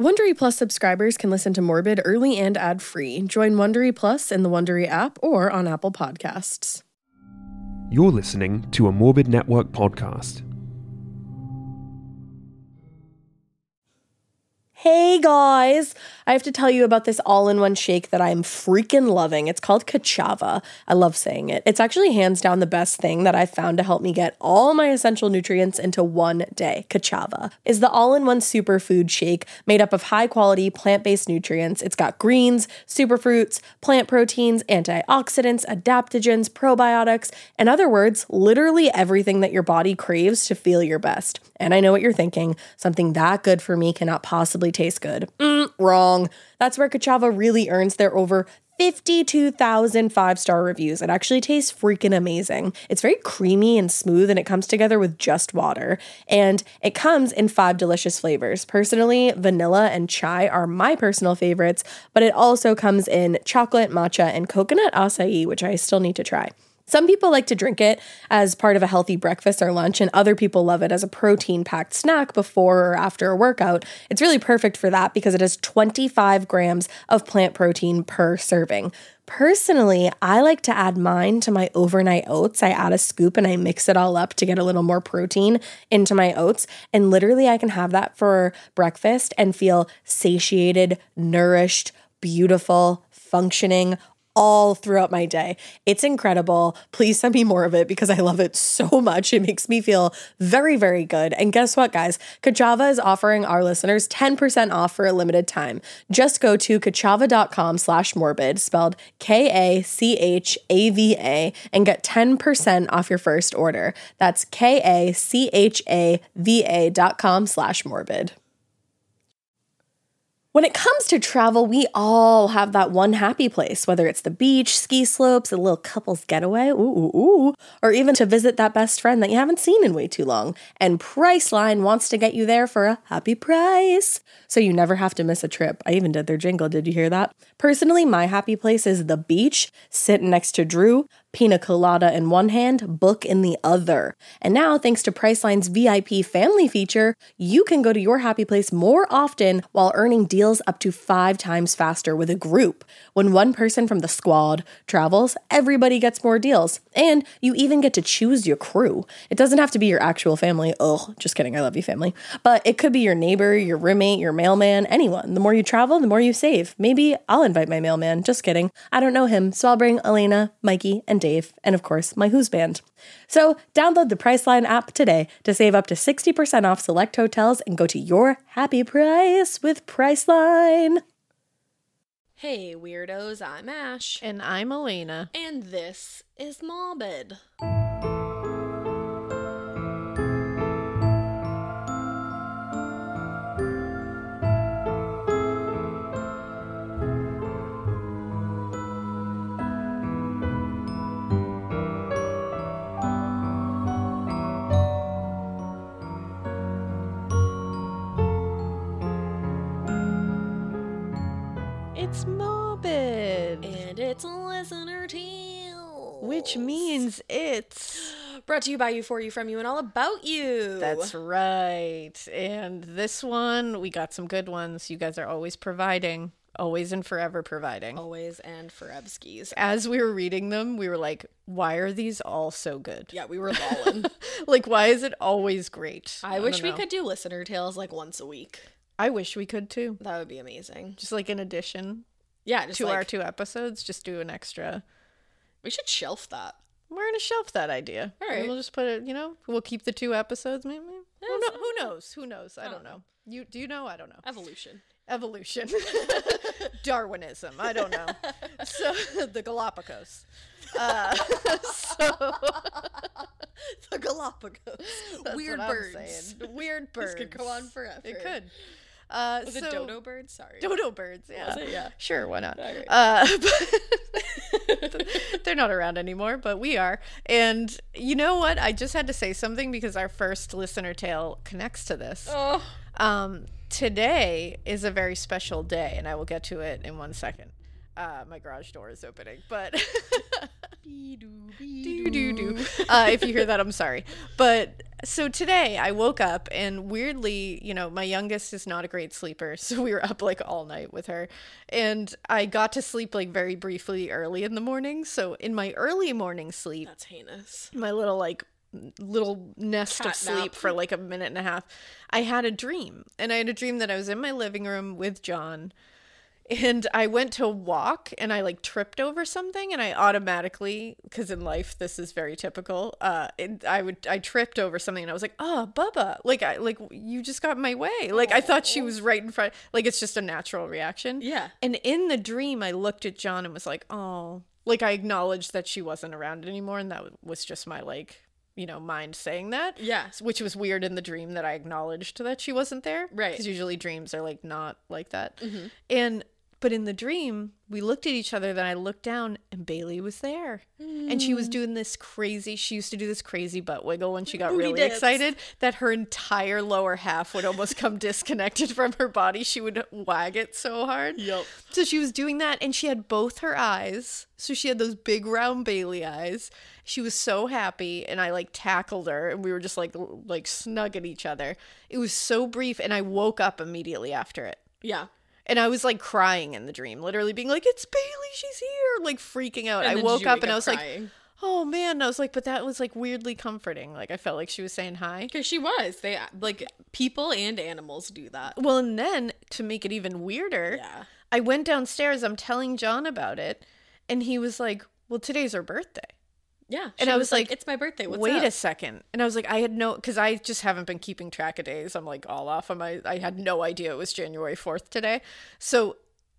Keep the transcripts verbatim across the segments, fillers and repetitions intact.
Wondery Plus subscribers can listen to Morbid early and ad-free. Join Wondery Plus in the Wondery app or on Apple Podcasts. You're listening to a Morbid Network podcast. Hey guys! I have to tell you about this all-in-one shake that I'm freaking loving. It's called Ka'Chava. I love saying it. It's actually hands down the best thing that I've found to help me get all my essential nutrients into one day. Ka'Chava is the all-in-one superfood shake made up of high-quality plant-based nutrients. It's got greens, superfruits, plant proteins, antioxidants, adaptogens, probiotics, in other words, literally everything that your body craves to feel your best. And I know what you're thinking. Something that good for me cannot possibly taste good. Mm, wrong. That's where Ka'Chava really earns their over fifty-two thousand five-star reviews. It actually tastes freaking amazing. It's very creamy and smooth, and it comes together with just water. And it comes in five delicious flavors. Personally, vanilla and chai are my personal favorites, but it also comes in chocolate, matcha, and coconut acai, which I still need to try. Some people like to drink it as part of a healthy breakfast or lunch, and other people love it as a protein-packed snack before or after a workout. It's really perfect for that because it has twenty-five grams of plant protein per serving. Personally, I like to add mine to my overnight oats. I add a scoop and I mix it all up to get a little more protein into my oats. And literally I can have that for breakfast and feel satiated, nourished, beautiful, functioning, all throughout my day. It's incredible. Please send me more of it because I love it so much. It makes me feel very, very good. And guess what, guys? Ka'Chava is offering our listeners ten percent off for a limited time. Just go to kachava.com slash morbid, spelled K A C H A V A, and get ten percent off your first order. That's K A C H A V A dot com slash morbid. When it comes to travel, we all have that one happy place, whether it's the beach, ski slopes, a little couple's getaway, ooh, ooh, ooh, or even to visit that best friend that you haven't seen in way too long. And Priceline wants to get you there for a happy price, so you never have to miss a trip. I even did their jingle. Did you hear that? Personally, my happy place is the beach, sitting next to Drew, pina colada in one hand, book in the other. And now, thanks to Priceline's V I P family feature, you can go to your happy place more often while earning deals up to five times faster with a group. When one person from the squad travels, everybody gets more deals. And you even get to choose your crew. It doesn't have to be your actual family. Ugh, just kidding. I love you, family. But it could be your neighbor, your roommate, your mailman, anyone. The more you travel, the more you save. Maybe I'll invite my mailman. Just kidding. I don't know him, so I'll bring Elena, Mikey, and Dave, and of course, my Who's Band. So download the Priceline app today to save up to sixty percent off select hotels and go to your happy price with Priceline. Hey weirdos, I'm Ash. And I'm Elena. And this is Morbid. It's Morbid. And it's Listener Tales. Which means it's... brought to you by you, for you, from you, and all about you. That's right. And this one, we got some good ones. You guys are always providing. Always and forever providing. Always and forebskis. As we were reading them, we were like, why are these all so good? Yeah, we were lolling. Like, why is it always great? I, I wish we could do Listener Tales like once a week. I wish we could too. That would be amazing. Just like in addition yeah, just to like, our two episodes, just do an extra. We should shelf that. We're going to shelf that idea. All right. And we'll just put it, you know, we'll keep the two episodes. Maybe. Yeah, who, know, who knows? Who knows? I, I don't know. know. You Do you know? I don't know. Evolution. Evolution. Darwinism. I don't know. So, the Galapagos. Uh, so. The Galapagos. That's Weird what birds. I'm saying. Weird birds. This could go on forever. It could. Uh, Was so, it dodo birds? Sorry. Dodo birds, yeah. Was it? Yeah. Sure, why not? Right. Uh, but they're not around anymore, but we are. And you know what? I just had to say something because our first listener tale connects to this. Oh. Um, today is a very special day, and I will get to it in one second. Uh, my garage door is opening, but do do do. Uh, if you hear that, I'm sorry. But so today I woke up and weirdly, you know, my youngest is not a great sleeper, so we were up like all night with her, and I got to sleep like very briefly early in the morning. So in my early morning sleep, That's heinous. my little like little nest Cat of sleep nap. for like a minute and a half, I had a dream, and I had a dream that I was in my living room with John. And I went to walk and I like tripped over something, and I automatically, because in life this is very typical, uh it, I would I tripped over something and I was like, oh, Bubba, like I like you just got in my way. Like I thought she was right in front. Like it's just a natural reaction. Yeah. And in the dream I looked at John and was like, oh, like I acknowledged that she wasn't around anymore, and that was just my like, you know, mind saying that. Yeah. Which was weird in the dream that I acknowledged that she wasn't there. Right. Because usually dreams are like not like that. Mm-hmm. And but in the dream, we looked at each other, then I looked down and Bailey was there. Mm. And she was doing this crazy, she used to do this crazy butt wiggle when she got Booty really dance. excited that her entire lower half would almost come disconnected from her body. She would wag it so hard. Yup. So she was doing that, and she had both her eyes. So she had those big round Bailey eyes. She was so happy, and I like tackled her, and we were just like l- like snug at each other. It was so brief, and I woke up immediately after it. Yeah. And I was like crying in the dream, literally being like, "It's Bailey, she's here!" Like freaking out. And I then did woke you up wake and I up was like, crying? "Oh man!" And I was like, but that was like weirdly comforting. Like I felt like she was saying hi. Because she was. They like people and animals do that. Well, and then to make it even weirder, Yeah. I went downstairs. I'm telling John about it, and he was like, "Well, today's her birthday." Yeah. And she I was like, "It's my birthday. What's Wait up?" a second. And I was like, I had no, because I just haven't been keeping track of days. I'm like all off on my, I had no idea it was January fourth today. So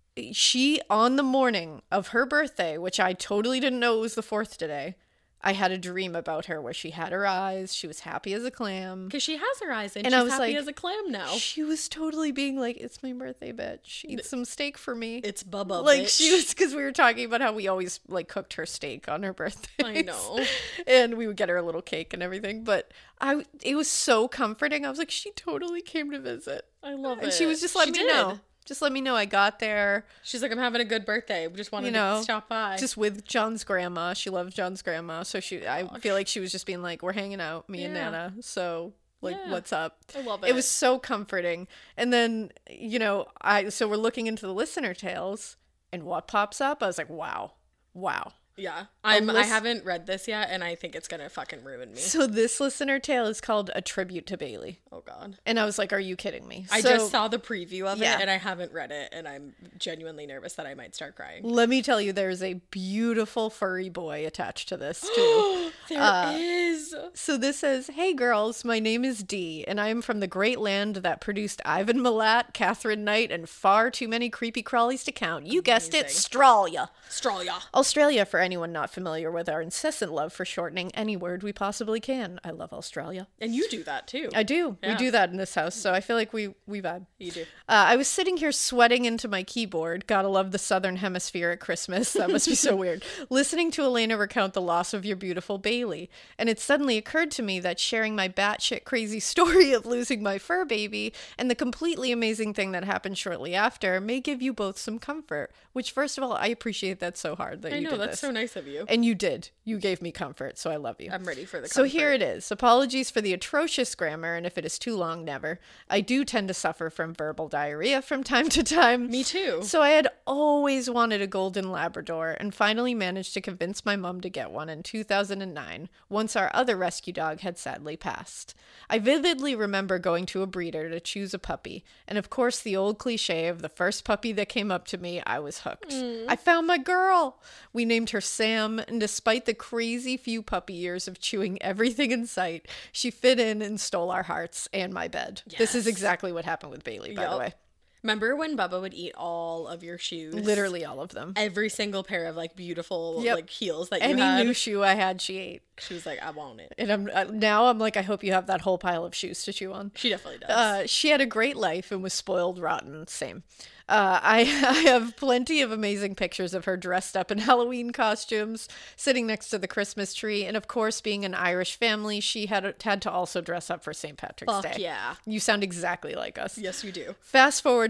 she, on the morning of her birthday, which I totally didn't know it was the fourth today, I had a dream about her where she had her eyes. She was happy as a clam. Because she has her eyes and, And she's I was happy like, as a clam now. She was totally being like, it's my birthday, bitch. Eat some steak for me. It's Bubba, Like bitch. she was, because we were talking about how we always like cooked her steak on her birthday. I know. And we would get her a little cake and everything. But I, it was so comforting. I was like, she totally came to visit. I love And it. she was just letting She me did. know. Just let me know I got there. She's like, I'm having a good birthday. We just wanted You know, to stop by. just with John's grandma. She loves John's grandma. So she, I feel like she was just being like, we're hanging out, me and Yeah. Nana. So like, Yeah. what's up? I love It it. was so comforting. And then, you know, I, so we're looking into the listener tales, and what pops up? I was like, wow, wow. Yeah. I'm, I list- haven't read this yet, and I think it's going to fucking ruin me. So this listener tale is called A Tribute to Bailey. Oh, God. And I was like, are you kidding me? I So just saw the preview of Yeah. it, and I haven't read it, and I'm genuinely nervous that I might start crying. let me tell you, there's a beautiful furry boy attached to this too. There is. Uh, So this says, "Hey girls, my name is Dee, and I am from the great land that produced Ivan Milat, Catherine Knight, and far too many creepy crawlies to count. You guessed it, Amazing. Australia. Australia. Australia, for anyone not familiar with our incessant love for shortening any word we possibly can. I love Australia. And you do that, too. I do. We Yeah. do that in this house, so I feel like we, we vibe. You do. Uh, I was sitting here sweating into my keyboard. Gotta love the Southern Hemisphere at Christmas. That must be so weird. Listening to Elena recount the loss of your beautiful Bailey. And it suddenly occurred to me that sharing my batshit crazy story of losing my fur baby and the completely amazing thing that happened shortly after may give you both some comfort. Which, first of all, I appreciate that so hard that I you know, did that's this. so nice of you. And you did. You gave me comfort, so I love you. I'm ready for the So comfort. here it is. Apologies for the atrocious grammar, and if it is too long, never. I do tend to suffer from verbal diarrhea from time to time. Me too. So I had always wanted a golden Labrador, and finally managed to convince my mom to get one in two thousand nine, once our other rescue dog had sadly passed. I vividly remember going to a breeder to choose a puppy, and of course the old cliche of the first puppy that came up to me, I was hooked. I found my girl! We named her Sam, and despite the crazy few puppy years of chewing everything in sight, she fit in and stole our hearts and my bed. This is Yes. exactly what happened with Bailey, by the Yup. way. Remember when Bubba would eat all of your shoes? Literally all of them. Every single pair of like beautiful Yep. like heels that you Any had. new shoe I had, she ate. She was like, I want it. And I'm uh, now I'm like, I hope you have that whole pile of shoes to chew on. She definitely does. Uh, she had a great life and was spoiled rotten. Same. Uh, I, I have plenty of amazing pictures of her dressed up in Halloween costumes, sitting next to the Christmas tree, and of course, being an Irish family, she had had to also dress up for Saint Patrick's Fuck Day. yeah. You sound exactly like us. Yes, you do. Fast forward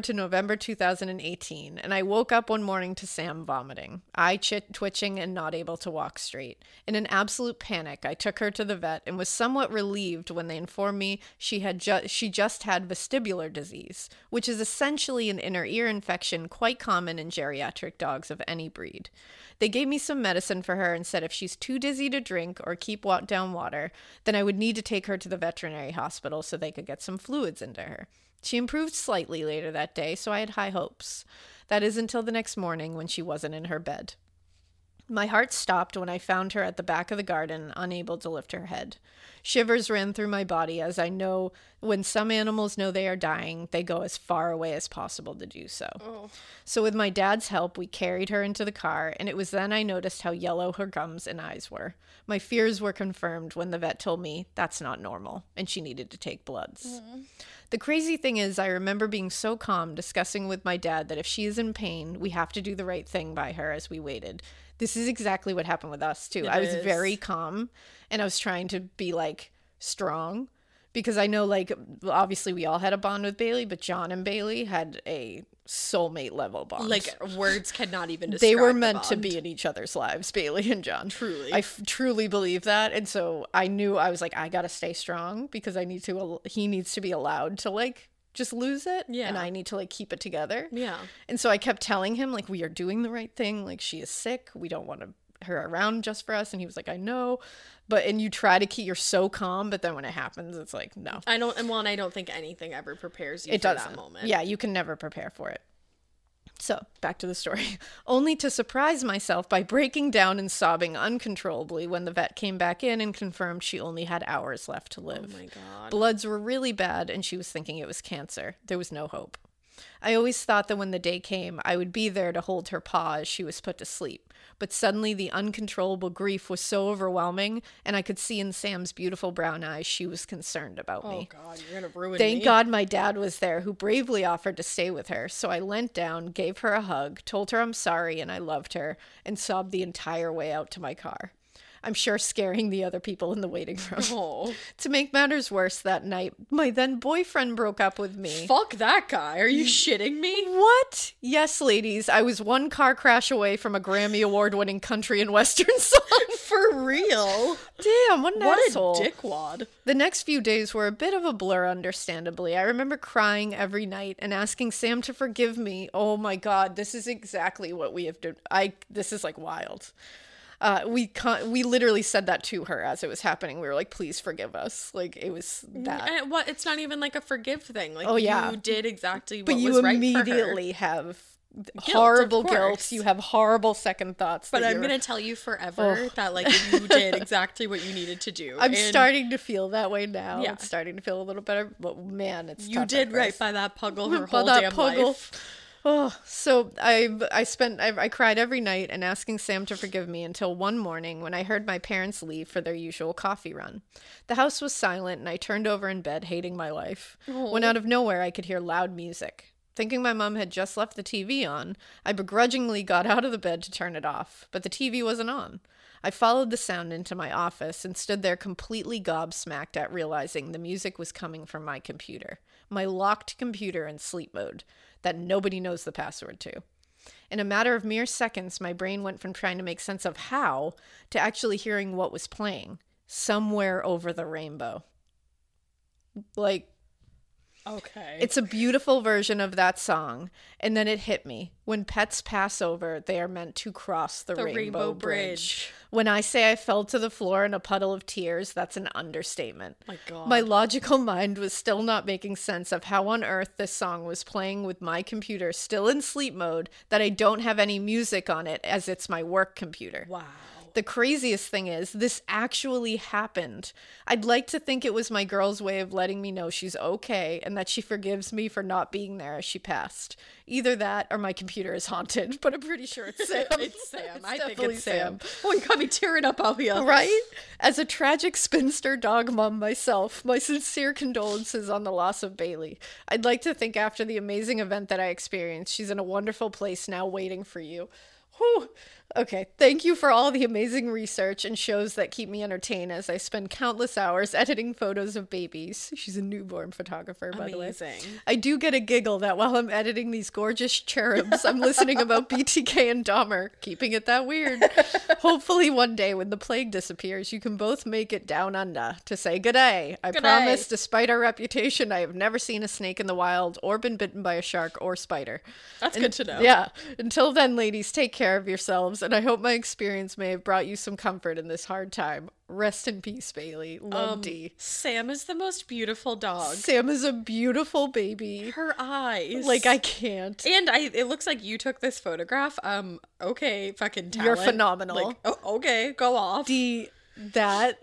to November two thousand eighteen, and I woke up one morning to Sam vomiting, eye ch- twitching and not able to walk straight. In an absolute panic, I took her to the vet and was somewhat relieved when they informed me she had ju- she just had vestibular disease, which is essentially an inner ear infection quite common in geriatric dogs of any breed. They gave me some medicine for her and said if she's too dizzy to drink or keep wa- down water, then I would need to take her to the veterinary hospital so they could get some fluids into her. She improved slightly later that day, so I had high hopes. That is until the next morning when she wasn't in her bed. My heart stopped when I found her at the back of the garden, unable to lift her head. Shivers ran through my body as I know when some animals know they are dying, they go as far away as possible to do so. Oh. So with my dad's help, we carried her into the car, and it was then I noticed how yellow her gums and eyes were. My fears were confirmed when the vet told me that's not normal, and she needed to take bloods. Mm. The crazy thing is, I remember being so calm discussing with my dad that if she is in pain, we have to do the right thing by her as we waited. This is exactly what happened with us, too. It I was is. very calm, and I was trying to be, like, strong, because I know, like, obviously we all had a bond with Bailey, but John and Bailey had a soulmate level bond. Like, words cannot even describe They were the meant bond. to be in each other's lives, Bailey and John. Truly. I f- truly believe that, and so I knew, I was like, I gotta stay strong, because I need to, he needs to be allowed to, like, just lose it, yeah. and I need to, like, keep it together. Yeah. And so I kept telling him, like, we are doing the right thing, like, she is sick, we don't want to, her around just for us, and he was like, I know, but, and you try to keep, you're so calm, but then when it happens, it's like, no. I don't, and well, and I don't think anything ever prepares you it for doesn't. that moment. Yeah, you can never prepare for it. So, back to the story. Only to surprise myself by breaking down and sobbing uncontrollably when the vet came back in and confirmed she only had hours left to live. Oh my God. Bloods were really bad, and she was thinking it was cancer. There was no hope. I always thought that when the day came, I would be there to hold her paw as she was put to sleep. But suddenly the uncontrollable grief was so overwhelming, and I could see in Sam's beautiful brown eyes she was concerned about oh me. Oh God, you're gonna ruin Thank me. God my dad was there, who bravely offered to stay with her. So I leant down, gave her a hug, told her I'm sorry and I loved her, and sobbed the entire way out to my car. I'm sure scaring the other people in the waiting room. Oh. To make matters worse, that night, my then boyfriend broke up with me. Fuck that guy. Are you shitting me? What? Yes, ladies. I was one car crash away from a Grammy Award-winning country and western song. For real? Damn, what an what asshole. What a dickwad. The next few days were a bit of a blur, understandably. I remember crying every night and asking Sam to forgive me. Oh my God, this is exactly what we have done. I, this is like wild. Uh, we con- we literally said that to her as it was happening. We were like, please forgive us. Like, it was that. And what? It's not even like a forgive thing. Like, oh, yeah. you did exactly what but you was right immediately for her. have Guilt, horrible of guilt. course. You have horrible second thoughts. But that I'm you're- going to tell you forever Ugh. that, like, you did exactly what you needed to do. I'm And starting to feel that way now. Yeah. It's starting to feel a little better. But man, it's You tough did at right first. by that puggle her By whole that damn puggle. life. Oh, so I I spent I, I cried every night and asking Sam to forgive me until one morning when I heard my parents leave for their usual coffee run. The house was silent and I turned over in bed hating my life. Oh. When out of nowhere I could hear loud music. Thinking my mom had just left the T V on, I begrudgingly got out of the bed to turn it off, but the T V wasn't on. I followed the sound into my office and stood there completely gobsmacked at realizing the music was coming from my computer. My locked computer in sleep mode that nobody knows the password to. In a matter of mere seconds, my brain went from trying to make sense of how to actually hearing what was playing. Somewhere Over the Rainbow. Like, Okay. it's a beautiful version of that song. And then it hit me. When pets pass over, they are meant to cross the, The rainbow, Rainbow bridge. Bridge. When I say I fell to the floor in a puddle of tears, that's an understatement. My God. My logical mind was still not making sense of how on earth this song was playing with my computer still in sleep mode, that I don't have any music on it as it's my work computer. Wow. The craziest thing is, this actually happened. I'd like to think it was my girl's way of letting me know she's okay and that she forgives me for not being there as she passed. Either that or my computer is haunted, but I'm pretty sure it's Sam. It's Sam. It's I think definitely it's Sam. Oh, you got me tearing up out here. Right? As a tragic spinster dog mom myself, my sincere condolences on the loss of Bailey. I'd like to think after the amazing event that I experienced, she's in a wonderful place now waiting for you. Whew. Okay, thank you for all the amazing research and shows that keep me entertained as I spend countless hours editing photos of babies. She's a newborn photographer, by the way. Amazing. I do get a giggle that while I'm editing these gorgeous cherubs, I'm listening about B T K and Dahmer, keeping it that weird. Hopefully one day when the plague disappears, you can both make it down under to say good day. I Good promise, day. despite our reputation, I have never seen a snake in the wild or been bitten by a shark or spider. That's good to know. Yeah. Until then, ladies, take care of yourselves, and I hope my experience may have brought you some comfort in this hard time. Rest in peace, Bailey. Love, Um, D. Sam is the most beautiful dog. Sam is a beautiful baby. Her eyes. Like, I can't. And I, it looks like you took this photograph. Um, okay, fucking talent. You're phenomenal. Like, oh, okay, go off. D, that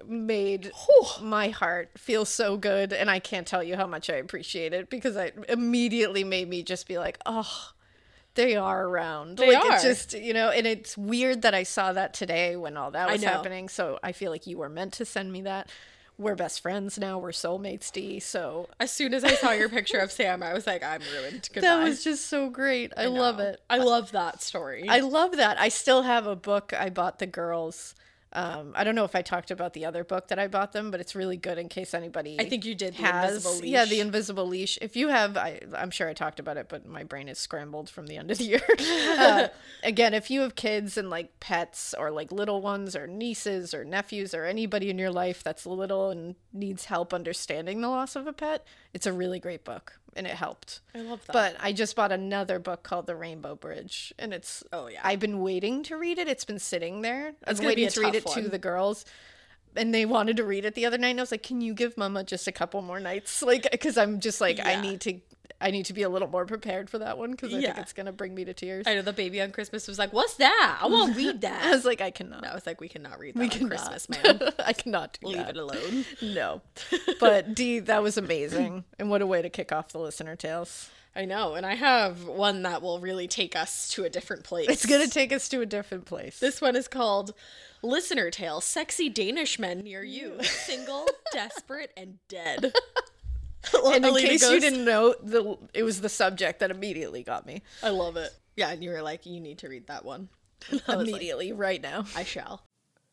made my heart feel so good, and I can't tell you how much I appreciate it, because it immediately made me just be like, oh, they are around. They like, are. It's just, you know, and it's weird that I saw that today when all that I was know. happening, so I feel like you were meant to send me that. We're best friends now. We're soulmates, D, so As soon as I saw your picture of Sam, I was like, I'm ruined. Goodbye. that was just so great. I, love know. it. I love that story. I love that. I still have a book I bought the girls. Um, I don't know if I talked about the other book that I bought them, but it's really good in case anybody I think you did, The has. Invisible Leash. Yeah, The Invisible Leash. If you have, I, I'm sure I talked about it, but my brain is scrambled from the end of the year. uh, again, if you have kids and like pets or like little ones or nieces or nephews or anybody in your life that's little and needs help understanding the loss of a pet, it's a really great book. And it helped. I love that. But I just bought another book called The Rainbow Bridge, and it's Oh, yeah. I've been waiting to read it. It's been sitting there. I've It's been gonna be waiting a to read it tough to one. the girls, and they wanted to read it the other night. And I was like, "Can you give Mama just a couple more nights?" Like, because I'm just like, I Yeah. need to, I need to be a little more prepared for that one because I think Yeah. it's gonna bring me to tears. I know the baby on Christmas was like, what's that? I won't read I that. was like, I cannot. I was like, we cannot read that we on cannot. Christmas, man. I cannot do Leave that. it alone. No, but D, that was amazing, and what a way to kick off the listener tales. I know, and I have one that will really take us to a different place. It's gonna take us to a different place. This one is called Listener Tale, Sexy Danish Men Near You. Single, Desperate, and Dead. And in Alina case you goes- didn't know, the it was the subject that immediately got me. I love it. Yeah, and you were like, you need to read that one. I was like, Immediately, right now. I shall.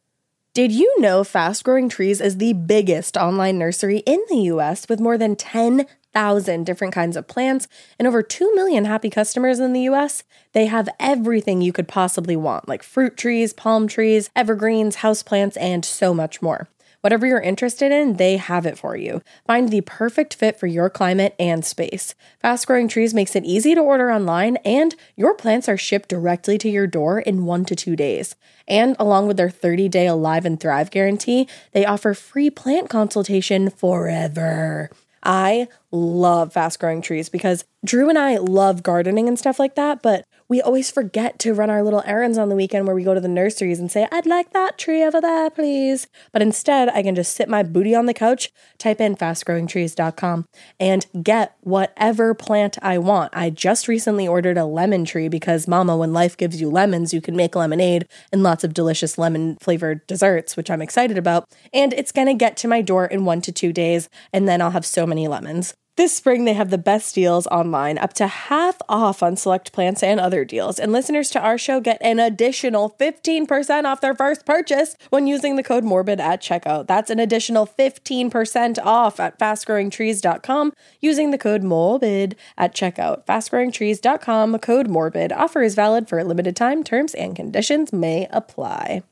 Did you know Fast Growing Trees is the biggest online nursery in the U S with more than ten thousand different kinds of plants and over two million happy customers in the U S? They have everything you could possibly want, like fruit trees, palm trees, evergreens, houseplants, and so much more. Whatever you're interested in, they have it for you. Find the perfect fit for your climate and space. Fast Growing Trees makes it easy to order online, and your plants are shipped directly to your door in one to two days. And along with their thirty-day Alive and Thrive guarantee, they offer free plant consultation forever. I love Fast Growing Trees because Drew and I love gardening and stuff like that, but we always forget to run our little errands on the weekend where we go to the nurseries and say, I'd like that tree over there, please. But instead, I can just sit my booty on the couch, type in fast growing trees dot com, and get whatever plant I want. I just recently ordered a lemon tree because, mama, when life gives you lemons, you can make lemonade and lots of delicious lemon-flavored desserts, which I'm excited about. And it's going to get to my door in one to two days, and then I'll have so many lemons. This spring, they have the best deals online, up to half off on select plants and other deals. And listeners to our show get an additional fifteen percent off their first purchase when using the code MORBID at checkout. That's an additional fifteen percent off at fast growing trees dot com using the code MORBID at checkout. fast growing trees dot com, code MORBID. Offer is valid for a limited time. Terms and conditions may apply.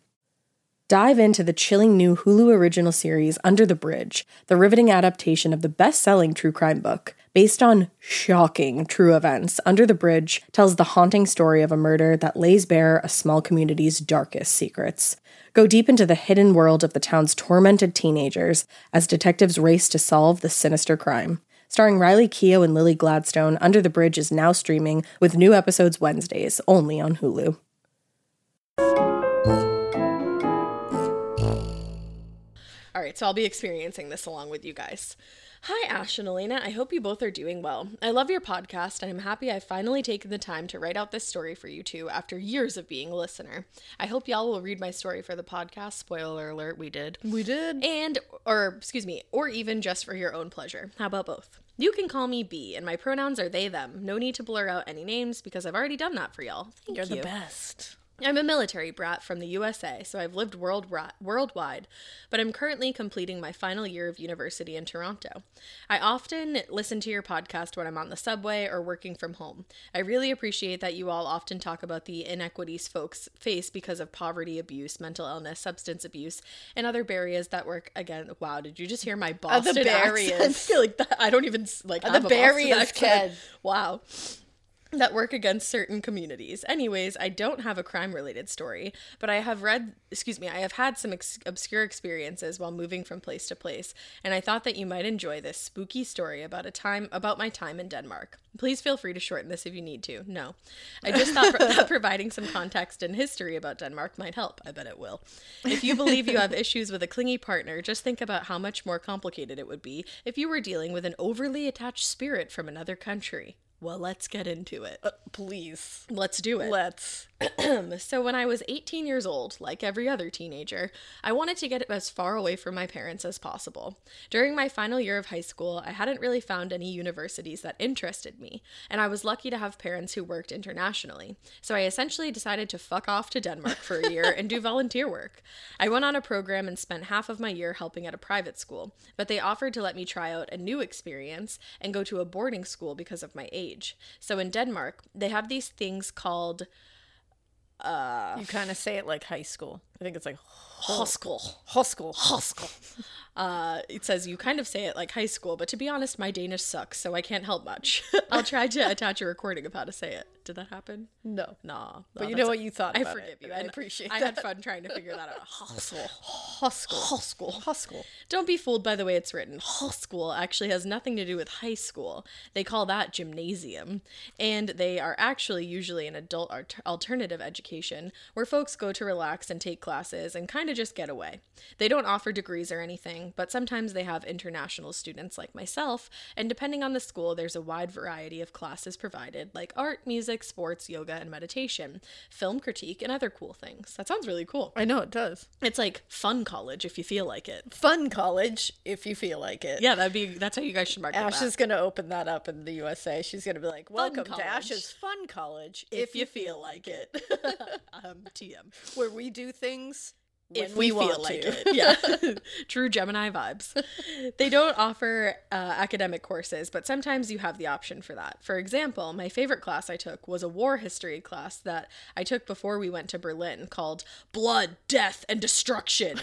Dive into the chilling new Hulu original series Under the Bridge, the riveting adaptation of the best-selling true crime book. Based on shocking true events, Under the Bridge tells the haunting story of a murder that lays bare a small community's darkest secrets. Go deep into the hidden world of the town's tormented teenagers as detectives race to solve the sinister crime. Starring Riley Keough and Lily Gladstone, Under the Bridge is now streaming with new episodes Wednesdays, only on Hulu. All right, so I'll be experiencing this along with you guys. Hi, Ash and Elena. I hope you both are doing well. I love your podcast, and I'm happy I've finally taken the time to write out this story for you two after years of being a listener. I hope y'all will read my story for the podcast. Spoiler alert, we did. We did. And, or, excuse me, or even just for your own pleasure. How about both? You can call me B, and my pronouns are they, them. No need to blur out any names because I've already done that for y'all. Thank You're you. the best. I'm a military brat from the U S A, so I've lived world worldwide, but I'm currently completing my final year of university in Toronto. I often listen to your podcast when I'm on the subway or working from home. I really appreciate that you all often talk about the inequities folks face because of poverty, abuse, mental illness, substance abuse, and other barriers that work again. Wow, did you just hear my Boston the barriers. accent? I feel like that. I don't even like have The a barriers, Boston accent. kid. Wow. That work against certain communities. Anyways, I don't have a crime-related story, but I have read, excuse me, I have had some ex- obscure experiences while moving from place to place, and I thought that you might enjoy this spooky story about a time about my time in Denmark. Please feel free to shorten this if you need to. No. I just thought pro- that providing some context and history about Denmark might help. I bet it will. If you believe you have issues with a clingy partner, just think about how much more complicated it would be if you were dealing with an overly attached spirit from another country. Well, let's get into it. Uh, please. Let's do it. Let's. So when I was eighteen years old, like every other teenager, I wanted to get as far away from my parents as possible. During my final year of high school, I hadn't really found any universities that interested me, and I was lucky to have parents who worked internationally. So I essentially decided to fuck off to Denmark for a year and do volunteer work. I went on a program and spent half of my year helping at a private school, but they offered to let me try out a new experience and go to a boarding school because of my age. So in Denmark, they have these things called Uh, You kind of say it like high school. I think it's like Hoskul. Hoskul. Hoskul. Uh, it says you kind of say it like high school, but to be honest, my Danish sucks, so I can't help much. I'll try to attach a recording of how to say it. Did that happen? No. Nah. But no, you that's know a- what you thought I about forgive it, you. and I and appreciate I that. had fun trying to figure that out. Hoskul. Hoskul. Hoskul. Hoskul. Don't be fooled by the way it's written. Hoskul actually has nothing to do with high school. They call that gymnasium. And they are actually usually an adult art- alternative education where folks go to relax and take classes and kind of just get away. They don't offer degrees or anything, but sometimes they have international students like myself, and depending on the school, there's a wide variety of classes provided, like art, music, sports, yoga, and meditation, film critique, and other cool things. That sounds really cool. I know it does. It's like fun college if you feel like it. Fun college, if you feel like it. Yeah, that'd be that's how you guys should market Ash that. is going to open that up in the U S A. She's going to be like, welcome college. to Ash's Fun College, if you feel like it. um, T M. where we do things when If we, we, want feel like to. it. Yeah. True Gemini vibes. They don't offer uh, academic courses, but sometimes you have the option for that. For example, my favorite class I took was a war history class that I took before we went to Berlin called Blood, Death, and Destruction.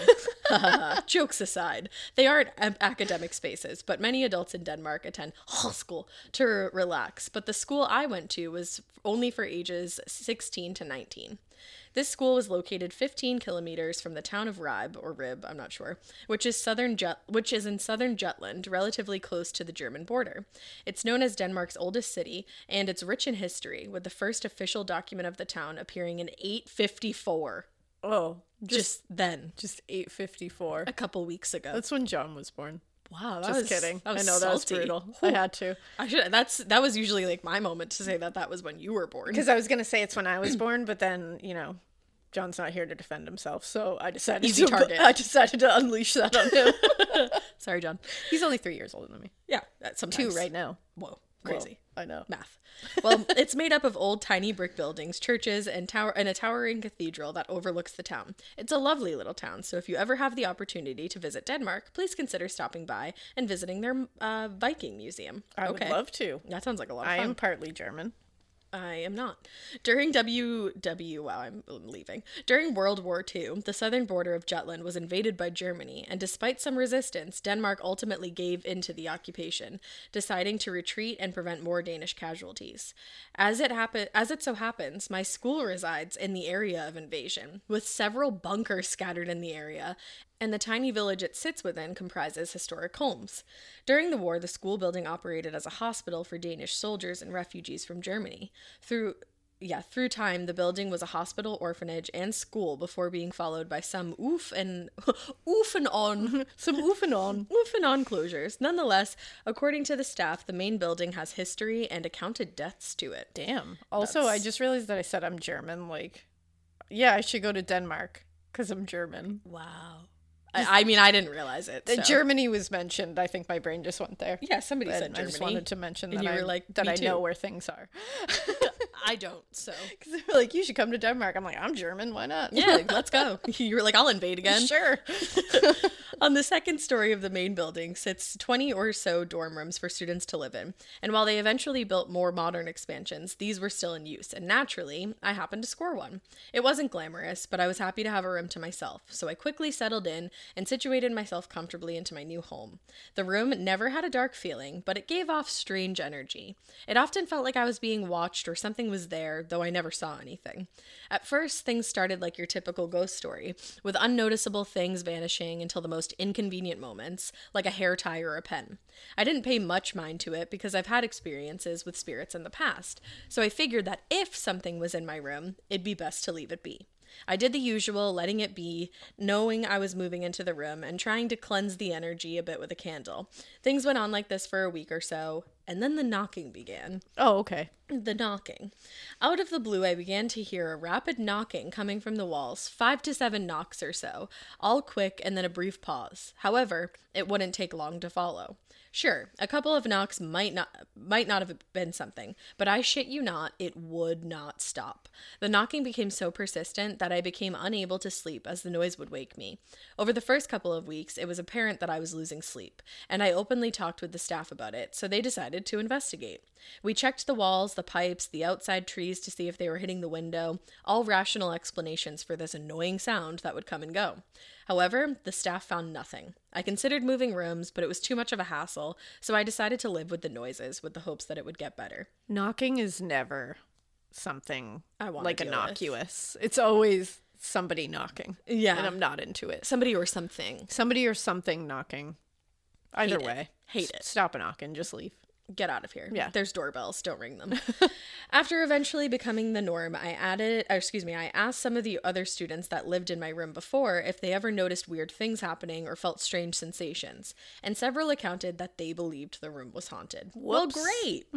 Jokes aside, they aren't a- academic spaces, but many adults in Denmark attend school to relax. But the school I went to was only for ages sixteen to nineteen. This school was located fifteen kilometers from the town of Rib, or Rib, I'm not sure, which is southern Jut- which is in southern Jutland, relatively close to the German border. It's known as Denmark's oldest city, and it's rich in history, with the first official document of the town appearing in eight fifty-four. Oh, Just, just then, just eight fifty-four. a couple weeks ago. That's when John was born. wow, that Just was kidding. That was I know that was salty. brutal. Whew. I had to. I should. That's that was usually like my moment to say that that was when you were born. Because I was going to say it's when I was born, but then, you know, John's not here to defend himself, so I decided Easy to target. I decided to unleash that on him. Sorry, John. He's only three years older than me. Yeah, that's sometimes Two right now. Whoa, crazy. Whoa, I know. Math. Well, it's made up of old tiny brick buildings, churches, and tower and a towering cathedral that overlooks the town. It's a lovely little town, so if you ever have the opportunity to visit Denmark, please consider stopping by and visiting their uh, Viking museum. I okay. would love to. That sounds like a lot of I fun. am partly German. I am not. During W W, wow, I'm leaving. During World War Two, the southern border of Jutland was invaded by Germany, and despite some resistance, Denmark ultimately gave in to the occupation, deciding to retreat and prevent more Danish casualties. As it happen, as it so happens, my school resides in the area of invasion, with several bunkers scattered in the area, and the tiny village it sits within comprises historic homes. During the war, the school building operated as a hospital for Danish soldiers and refugees from Germany. Through yeah, through time, the building was a hospital, orphanage, and school before being followed by some oof and oof and on Some oof and on. oof and on closures. Nonetheless, according to the staff, the main building has history and accounted deaths to it. Damn. Also, I That's- just realized that I said I'm German. Like, yeah, I should go to Denmark because I'm German. Wow. I, I mean, I didn't realize it. The so. Germany was mentioned. I think my brain just went there. Yeah, somebody And said I Germany. just wanted to mention And that, you I, were like, that "Me I too." know where things are. I don't, so. Because they were like, you should come to Denmark. I'm like, I'm German. Why not? Yeah, let's go. You were like, I'll invade again. Sure. On the second story of the main building sits twenty or so dorm rooms for students to live in. And while they eventually built more modern expansions, these were still in use. And naturally, I happened to score one. It wasn't glamorous, but I was happy to have a room to myself. So I quickly settled in and situated myself comfortably into my new home. The room never had a dark feeling, but it gave off strange energy. It often felt like I was being watched or something was there, though I never saw anything. At first, things started like your typical ghost story, with unnoticeable things vanishing until the most inconvenient moments, like a hair tie or a pen. I didn't pay much mind to it because I've had experiences with spirits in the past, so I figured that if something was in my room, it'd be best to leave it be. I did the usual, letting it be, knowing I was moving into the room and trying to cleanse the energy a bit with a candle. Things went on like this for a week or so, and then the knocking began. Oh, okay. The knocking. Out of the blue, I began to hear a rapid knocking coming from the walls, five to seven knocks or so, all quick and then a brief pause. However, it wouldn't take long to follow. Sure, a couple of knocks might not might not have been something, but I shit you not, it would not stop. The knocking became so persistent that I became unable to sleep as the noise would wake me. Over the first couple of weeks, it was apparent that I was losing sleep, and I openly talked with the staff about it, so they decided to investigate. We checked the walls, the pipes, the outside trees to see if they were hitting the window, all rational explanations for this annoying sound that would come and go. However, the staff found nothing. I considered moving rooms, but it was too much of a hassle, so I decided to live with the noises with the hopes that it would get better. Knocking is never something I wanna like deal innocuous. It's always somebody knocking. Yeah. And I'm not into it. Somebody or something. Somebody or something knocking. Either Hate it. way. Hate S- it. Stop a knocking. Just leave. Get out of here. Yeah. There's doorbells. Don't ring them. After eventually becoming the norm, I added, or excuse me, I asked some of the other students that lived in my room before if they ever noticed weird things happening or felt strange sensations, and several accounted that they believed the room was haunted. Whoops. Well, great.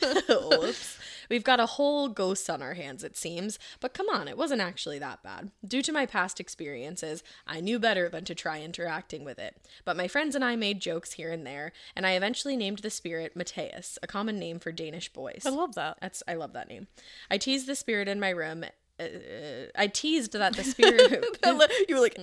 Whoops. We've got a whole ghost on our hands, it seems, but come on, it wasn't actually that bad. Due to my past experiences, I knew better than to try interacting with it, but my friends and I made jokes here and there, and I eventually named the spirit Mateus, a common name for Danish boys. I love that. That's I love that name. I teased the spirit in my room. Uh, I teased that the spirit. You were like,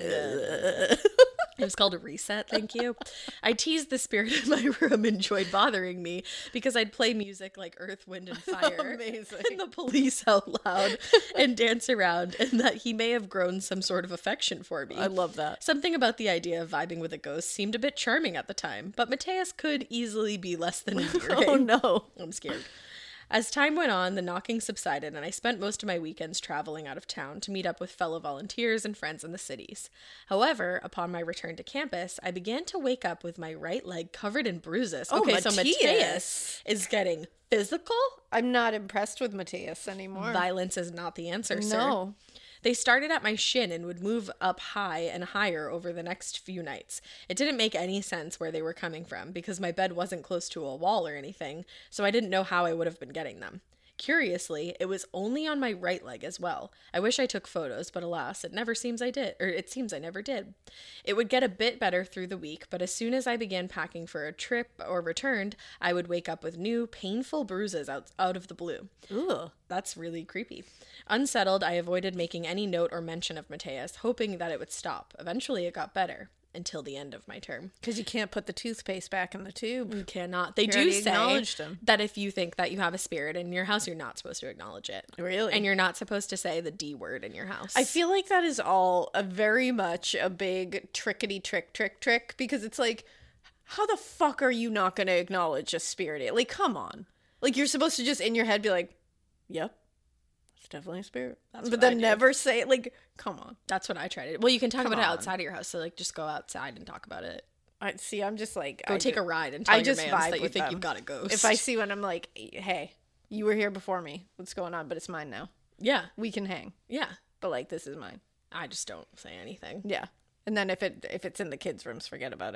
It was called a reset, thank you. I teased the spirit in my room enjoyed bothering me because I'd play music like Earth, Wind, and Fire. Amazing. And the Police out loud and dance around, and that he may have grown some sort of affection for me. I love that. Something about the idea of vibing with a ghost seemed a bit charming at the time, but Mateus could easily be less than endearing. Oh no. I'm scared. As time went on, the knocking subsided, and I spent most of my weekends traveling out of town to meet up with fellow volunteers and friends in the cities. However, upon my return to campus, I began to wake up with my right leg covered in bruises. Oh, okay, so Mateus. Mateus is getting physical? I'm not impressed with Mateus anymore. Violence is not the answer, sir. No. They started at my shin and would move up high and higher over the next few nights. It didn't make any sense where they were coming from because my bed wasn't close to a wall or anything, so I didn't know how I would have been getting them. Curiously, it was only on my right leg as well. I wish I took photos, but alas, it never seems I did, or it seems I never did. It would get a bit better through the week, but as soon as I began packing for a trip or returned, I would wake up with new, painful bruises out, out of the blue. Ugh. That's really creepy. Unsettled, I avoided making any note or mention of Mateus, hoping that it would stop. Eventually, it got better. Until the end of my term. Because you can't put the toothpaste back in the tube. You cannot. They You do already say acknowledged him. that if you think that you have a spirit in your house, you're not supposed to acknowledge it. Really? And you're not supposed to say the D word in your house. I feel like that is all a very much a big trickety trick trick trick because it's like, how the fuck are you not going to acknowledge a spirit? Like, come on. Like, you're supposed to just in your head be like, yep, it's definitely a spirit. That's but what I then do. never say it. Like, come on. That's what I try to do. Well, you can talk Come about it on. outside of your house. So, like, just go outside and talk about it. I see. I'm just like, Go I take ju- a ride and tell I your just mans vibe that you with think them. you've got a ghost. If I see one, I'm like, hey, you were here before me. What's going on? But it's mine now. Yeah. We can hang. Yeah. But like, this is mine. I just don't say anything. Yeah. And then if it if it's in the kids' rooms, forget about it.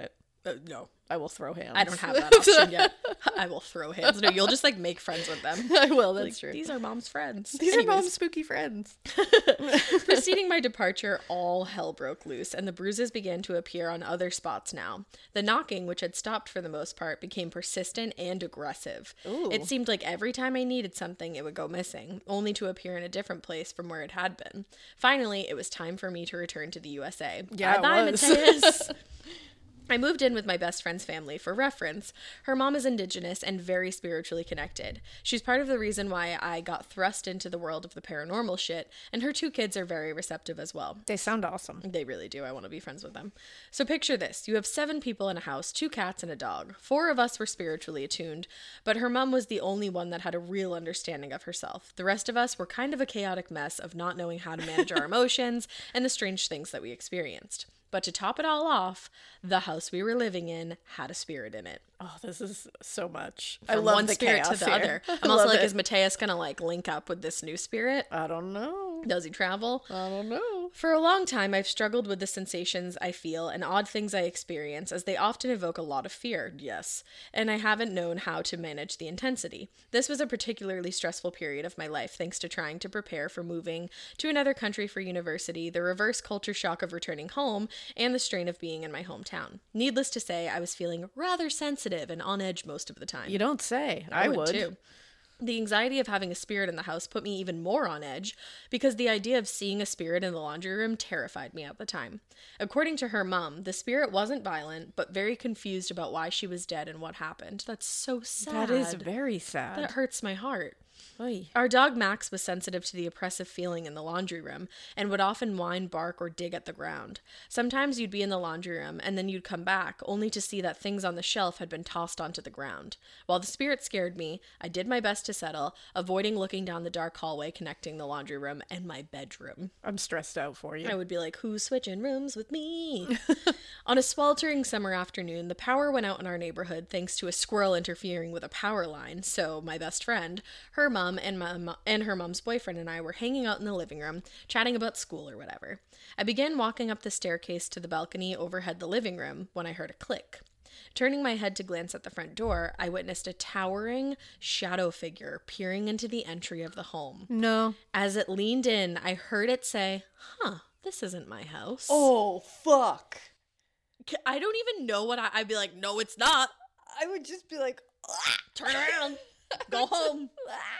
Uh, no. I will throw hands. I don't have that option yet. I will throw hands. No, you'll just like make friends with them. I will, that's Like, true. These are mom's friends. These Anyways, are mom's spooky friends. Preceding my departure, all hell broke loose, and the bruises began to appear on other spots now. The knocking, which had stopped for the most part, became persistent and aggressive. Ooh. It seemed like every time I needed something, it would go missing, only to appear in a different place from where it had been. Finally, it was time for me to return to the U S A. Yeah, it Bye-bye, was. Mateus. I moved in with my best friend's family. For reference, her mom is Indigenous and very spiritually connected. She's part of the reason why I got thrust into the world of the paranormal shit, and her two kids are very receptive as well. They sound awesome. They really do. I want to be friends with them. So picture this. You have seven people in a house, two cats and a dog. Four of us were spiritually attuned, but her mom was the only one that had a real understanding of herself. The rest of us were kind of a chaotic mess of not knowing how to manage our emotions and the strange things that we experienced. But to top it all off, the house we were living in had a spirit in it. Oh, this is so much. From I love one the spirit chaos to the here. other. I I'm also love like, it. is Mateus gonna like link up with this new spirit? I don't know. Does he travel? I don't know. For a long time, I've struggled with the sensations I feel and odd things I experience, as they often evoke a lot of fear, yes, and I haven't known how to manage the intensity. This was a particularly stressful period of my life, thanks to trying to prepare for moving to another country for university, the reverse culture shock of returning home, and the strain of being in my hometown. Needless to say, I was feeling rather sensitive and on edge most of the time. You don't say. I, would. too. The anxiety of having a spirit in the house put me even more on edge because the idea of seeing a spirit in the laundry room terrified me at the time. According to her mom, the spirit wasn't violent, but very confused about why she was dead and what happened. That's so sad. That is very sad. That hurts my heart. Oy. Our dog Max was sensitive to the oppressive feeling in the laundry room and would often whine, bark, or dig at the ground. Sometimes you'd be in the laundry room and then you'd come back only to see that things on the shelf had been tossed onto the ground. While the spirit scared me, I did my best to settle, avoiding looking down the dark hallway connecting the laundry room and my bedroom. I'm stressed out for you. I would be like, who's switching rooms with me? On a sweltering summer afternoon, the power went out in our neighborhood thanks to a squirrel interfering with a power line, so my best friend, her mom, and my mo- and her mom's boyfriend and I were hanging out in the living room, chatting about school or whatever. I began walking up the staircase to the balcony overhead the living room when I heard a click. Turning my head to glance at the front door, I witnessed a towering shadow figure peering into the entry of the home. No. As it leaned in, I heard it say, huh, this isn't my house. Oh, fuck. I don't even know what I, I'd be like, no, it's not. I would just be like, Turn around. Go home.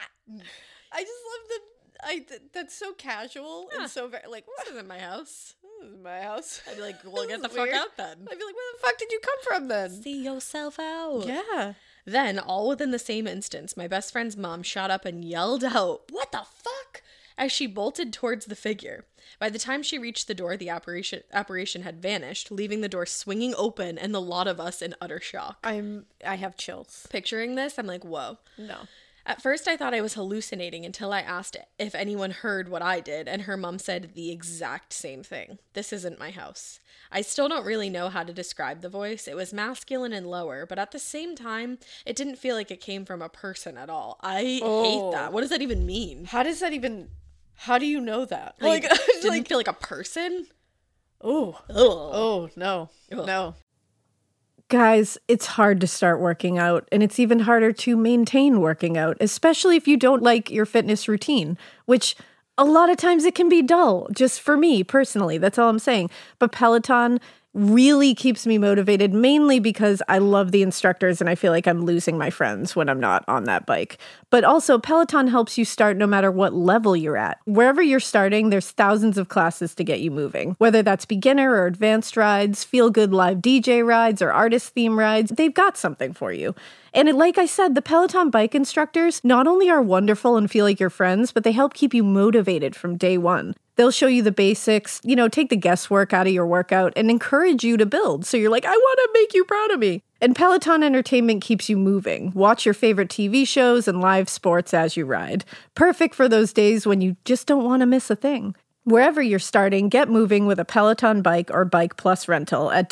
I just love the. I th- that's so casual Yeah. and so very like. This isn't my house. This is my house. I'd be like, well, This get the is fuck weird. out then. I'd be like, where the fuck did you come from then? See yourself out. Yeah. Then, all within the same instance, my best friend's mom shot up and yelled out, "What the fuck?" as she bolted towards the figure. By the time she reached the door, the apparition, apparition had vanished, leaving the door swinging open and the lot of us in utter shock. I'm. I have chills. Picturing this, I'm like, whoa. No. At first, I thought I was hallucinating until I asked if anyone heard what I did, and her mom said the exact same thing. This isn't my house. I still don't really know how to describe the voice. It was masculine and lower, but at the same time, it didn't feel like it came from a person at all. I Oh. hate that. What does that even mean? How does that even? How do you know that? Like, Like, it didn't like feel like a person? oh, Ugh. oh no, Ugh. no. Guys, it's hard to start working out, and it's even harder to maintain working out, especially if you don't like your fitness routine, which a lot of times it can be dull, just for me personally. That's all I'm saying. But Peloton really keeps me motivated, mainly because I love the instructors and I feel like I'm losing my friends when I'm not on that bike. But also, Peloton helps you start no matter what level you're at. Wherever you're starting, there's thousands of classes to get you moving. Whether that's beginner or advanced rides, feel-good live D J rides, or artist theme rides, they've got something for you. And it, like I said, the Peloton bike instructors not only are wonderful and feel like your friends, but they help keep you motivated from day one. They'll show you the basics, you know, take the guesswork out of your workout and encourage you to build. So you're like, I want to make you proud of me. And Peloton Entertainment keeps you moving. Watch your favorite T V shows and live sports as you ride. Perfect for those days when you just don't want to miss a thing. Wherever you're starting, get moving with a Peloton bike or Bike Plus rental at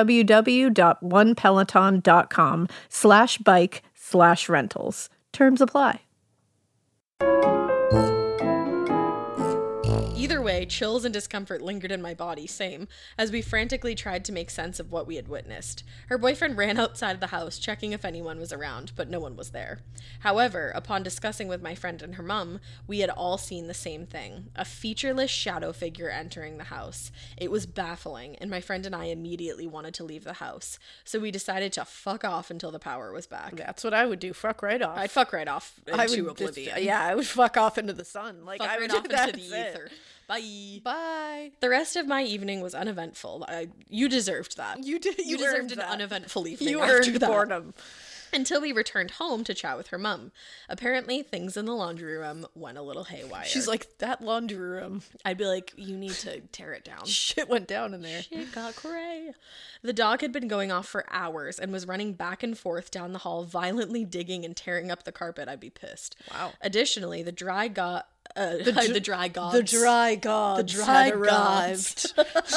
www.onepeloton.com slash bike slash rentals. Terms apply. Either Either way, chills and discomfort lingered in my body, same, as we frantically tried to make sense of what we had witnessed. Her boyfriend ran outside the house, checking if anyone was around, but no one was there. However, upon discussing with my friend and her mum, we had all seen the same thing, a featureless shadow figure entering the house. It was baffling, and my friend and I immediately wanted to leave the house, so we decided to fuck off until the power was back. That's what I would do. Fuck right off. I'd fuck right off into I would just- oblivion. yeah, I would fuck off into the sun. Like Fuck I right would off do into that. the ether. Bye. Bye. The rest of my evening was uneventful. I, you deserved that. You did. You, You, deserved earned an that. uneventful evening. You after earned that. boredom. Until we returned home to chat with her mum. Apparently, things in the laundry room went a little haywire. She's like, that laundry room. I'd be like, you need to tear it down. Shit went down in there. Shit got cray. The dog had been going off for hours and was running back and forth down the hall, violently digging and tearing up the carpet. I'd be pissed. Wow. Additionally, the dry got uh, the, dr- the dry gods. The dry gods The dry had arrived.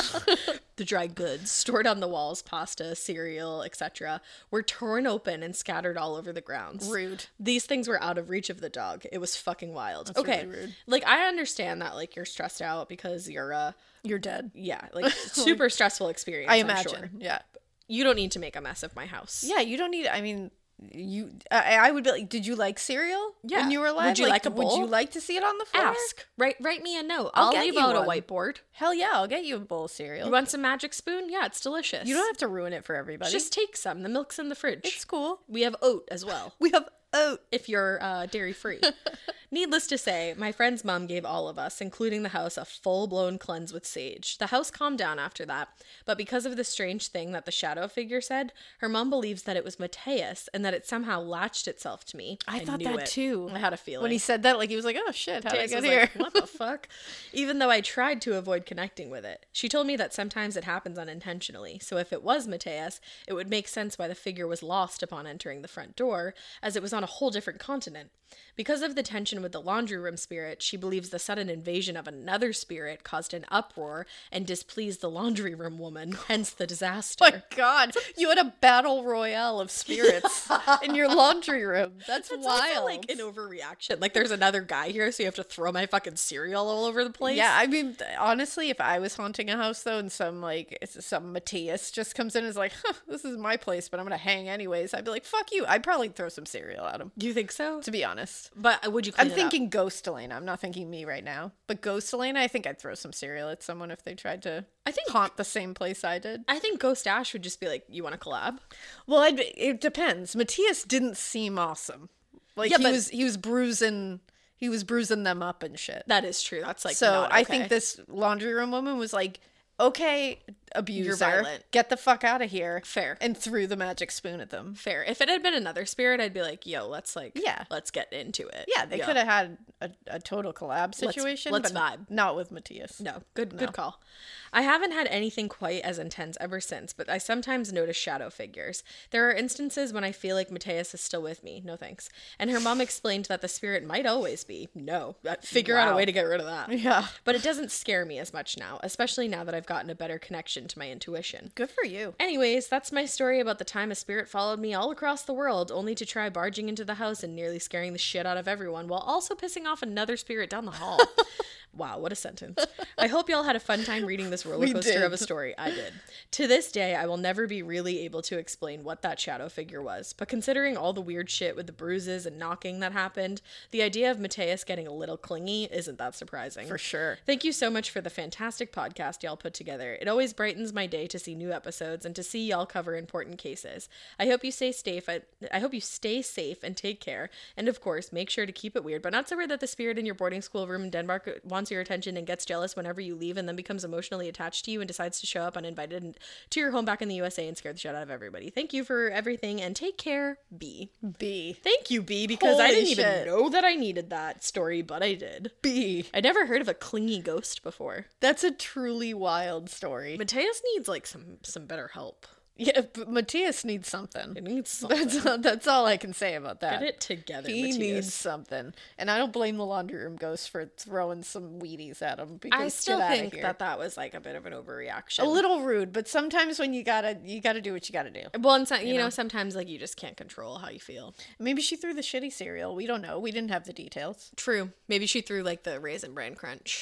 The dry goods stored on the walls, pasta, cereal, et cetera, were torn open and scattered all over the grounds. Rude. These things were out of reach of the dog. It was fucking wild. That's okay, really rude. like I understand that, like you're stressed out because you're uh You're dead. yeah, like super stressful experience. I I'm imagine. sure. Yeah. You don't need to make a mess of my house. Yeah, you don't need. I mean, you. I, I would be like, did you like cereal? Yeah. When you were alive, Would you like a Would bowl? you like to see it on the floor? Ask. Write write me a note. I'll I'll, get leave you out a one. whiteboard. Hell yeah, I'll get you a bowl of cereal. You want some magic spoon? Yeah, it's delicious. You don't have to ruin it for everybody. just take some. The milk's in the fridge. it's cool. We have oat as well. We have oat. If you're uh, dairy free. Needless to say, my friend's mom gave all of us, including the house, a full-blown cleanse with sage. The house calmed down after that, but because of the strange thing that the shadow figure said, her mom believes that it was Mateus and that it somehow latched itself to me. I thought knew that it. too. I had a feeling. When he said that, like he was like, "Oh shit, how did I Mateus get was here?" like, what the fuck? Even though I tried to avoid connecting with it. She told me that sometimes it happens unintentionally, so if it was Mateus, it would make sense why the figure was lost upon entering the front door, as it was on a whole different continent. Because of the tension with the laundry room spirit, she believes the sudden invasion of another spirit caused an uproar and displeased the laundry room woman, hence the disaster. My God, you had a battle royale of spirits in your laundry room. That's, It's wild. also like an overreaction. Like there's another guy here, so you have to throw my fucking cereal all over the place. Yeah, I mean, th- honestly, if I was haunting a house though, and some like it's some Matthias just comes in and is like, huh, "This is my place, but I'm gonna hang anyways," I'd be like, "Fuck you!" I'd probably throw some cereal at him. Do you think so? To be honest, But would you clean I'm it thinking up? Ghost Elena. I'm not thinking me right now, but Ghost Elena, I think I'd throw some cereal at someone if they tried to. I think- haunt the same place I did. I think Ghost Ash would just be like, you want to collab? Well, I'd, it depends. Matthias didn't seem awesome. Like Yeah, he but- was, he was bruising, he was bruising them up and shit. That is true. That's like So not I okay. think this laundry room woman was like, okay, abuser, violent. get the fuck out of here. Fair. And threw the magic spoon at them. Fair. If it had been another spirit, I'd be like, yo, let's like, Yeah. let's get into it. Yeah, they could have had a, a total collab situation. let's but vibe. Not with Matthias. No, good good call. I haven't had anything quite as intense ever since, but I sometimes notice shadow figures. There are instances when I feel like Mateus is still with me. No thanks. And her mom explained that the spirit might always be. No. Uh, Figure out a Wow. way to get rid of that. Yeah. But it doesn't scare me as much now, especially now that I've gotten a better connection to my intuition. Good for you. Anyways, that's my story about the time a spirit followed me all across the world, only to try barging into the house and nearly scaring the shit out of everyone, while also pissing off another spirit down the hall. Wow, what a sentence. I hope y'all had a fun time reading this roller We coaster did. of a story. I did. To this day, I will never be really able to explain what that shadow figure was, but considering all the weird shit with the bruises and knocking that happened, the idea of Mateus getting a little clingy isn't that surprising. For sure. Thank you so much for the fantastic podcast y'all put together. It always brightens my day to see new episodes and to see y'all cover important cases. I hope you stay safe. I, I hope you stay safe and take care. And of course, make sure to keep it weird, but not so weird that the spirit in your boarding school room in Denmark wants your attention and gets jealous whenever you leave and then becomes emotionally attached to you and decides to show up uninvited and to your home back in the U S A and scare the shit out of everybody. Thank you for everything and take care, B. B. Thank you, B, because I Holy didn't shit. even know that I needed that story, but I did. B. I'd never heard of a clingy ghost before. That's a truly wild story. Mateus needs like some some better help. Yeah, but Matthias needs something. He needs something. That's all, that's all I can say about that. Get it together, He Matthias. needs something, and I don't blame the laundry room ghost for throwing some Wheaties at him. Because I still get outta think here. that that was like a bit of an overreaction. a little rude, but sometimes when you gotta you gotta do what you gotta do. Well, and so, you, know, sometimes like you just can't control how you feel. Maybe she threw the shitty cereal. We don't know. We didn't have the details. True. Maybe she threw like the Raisin Bran Crunch.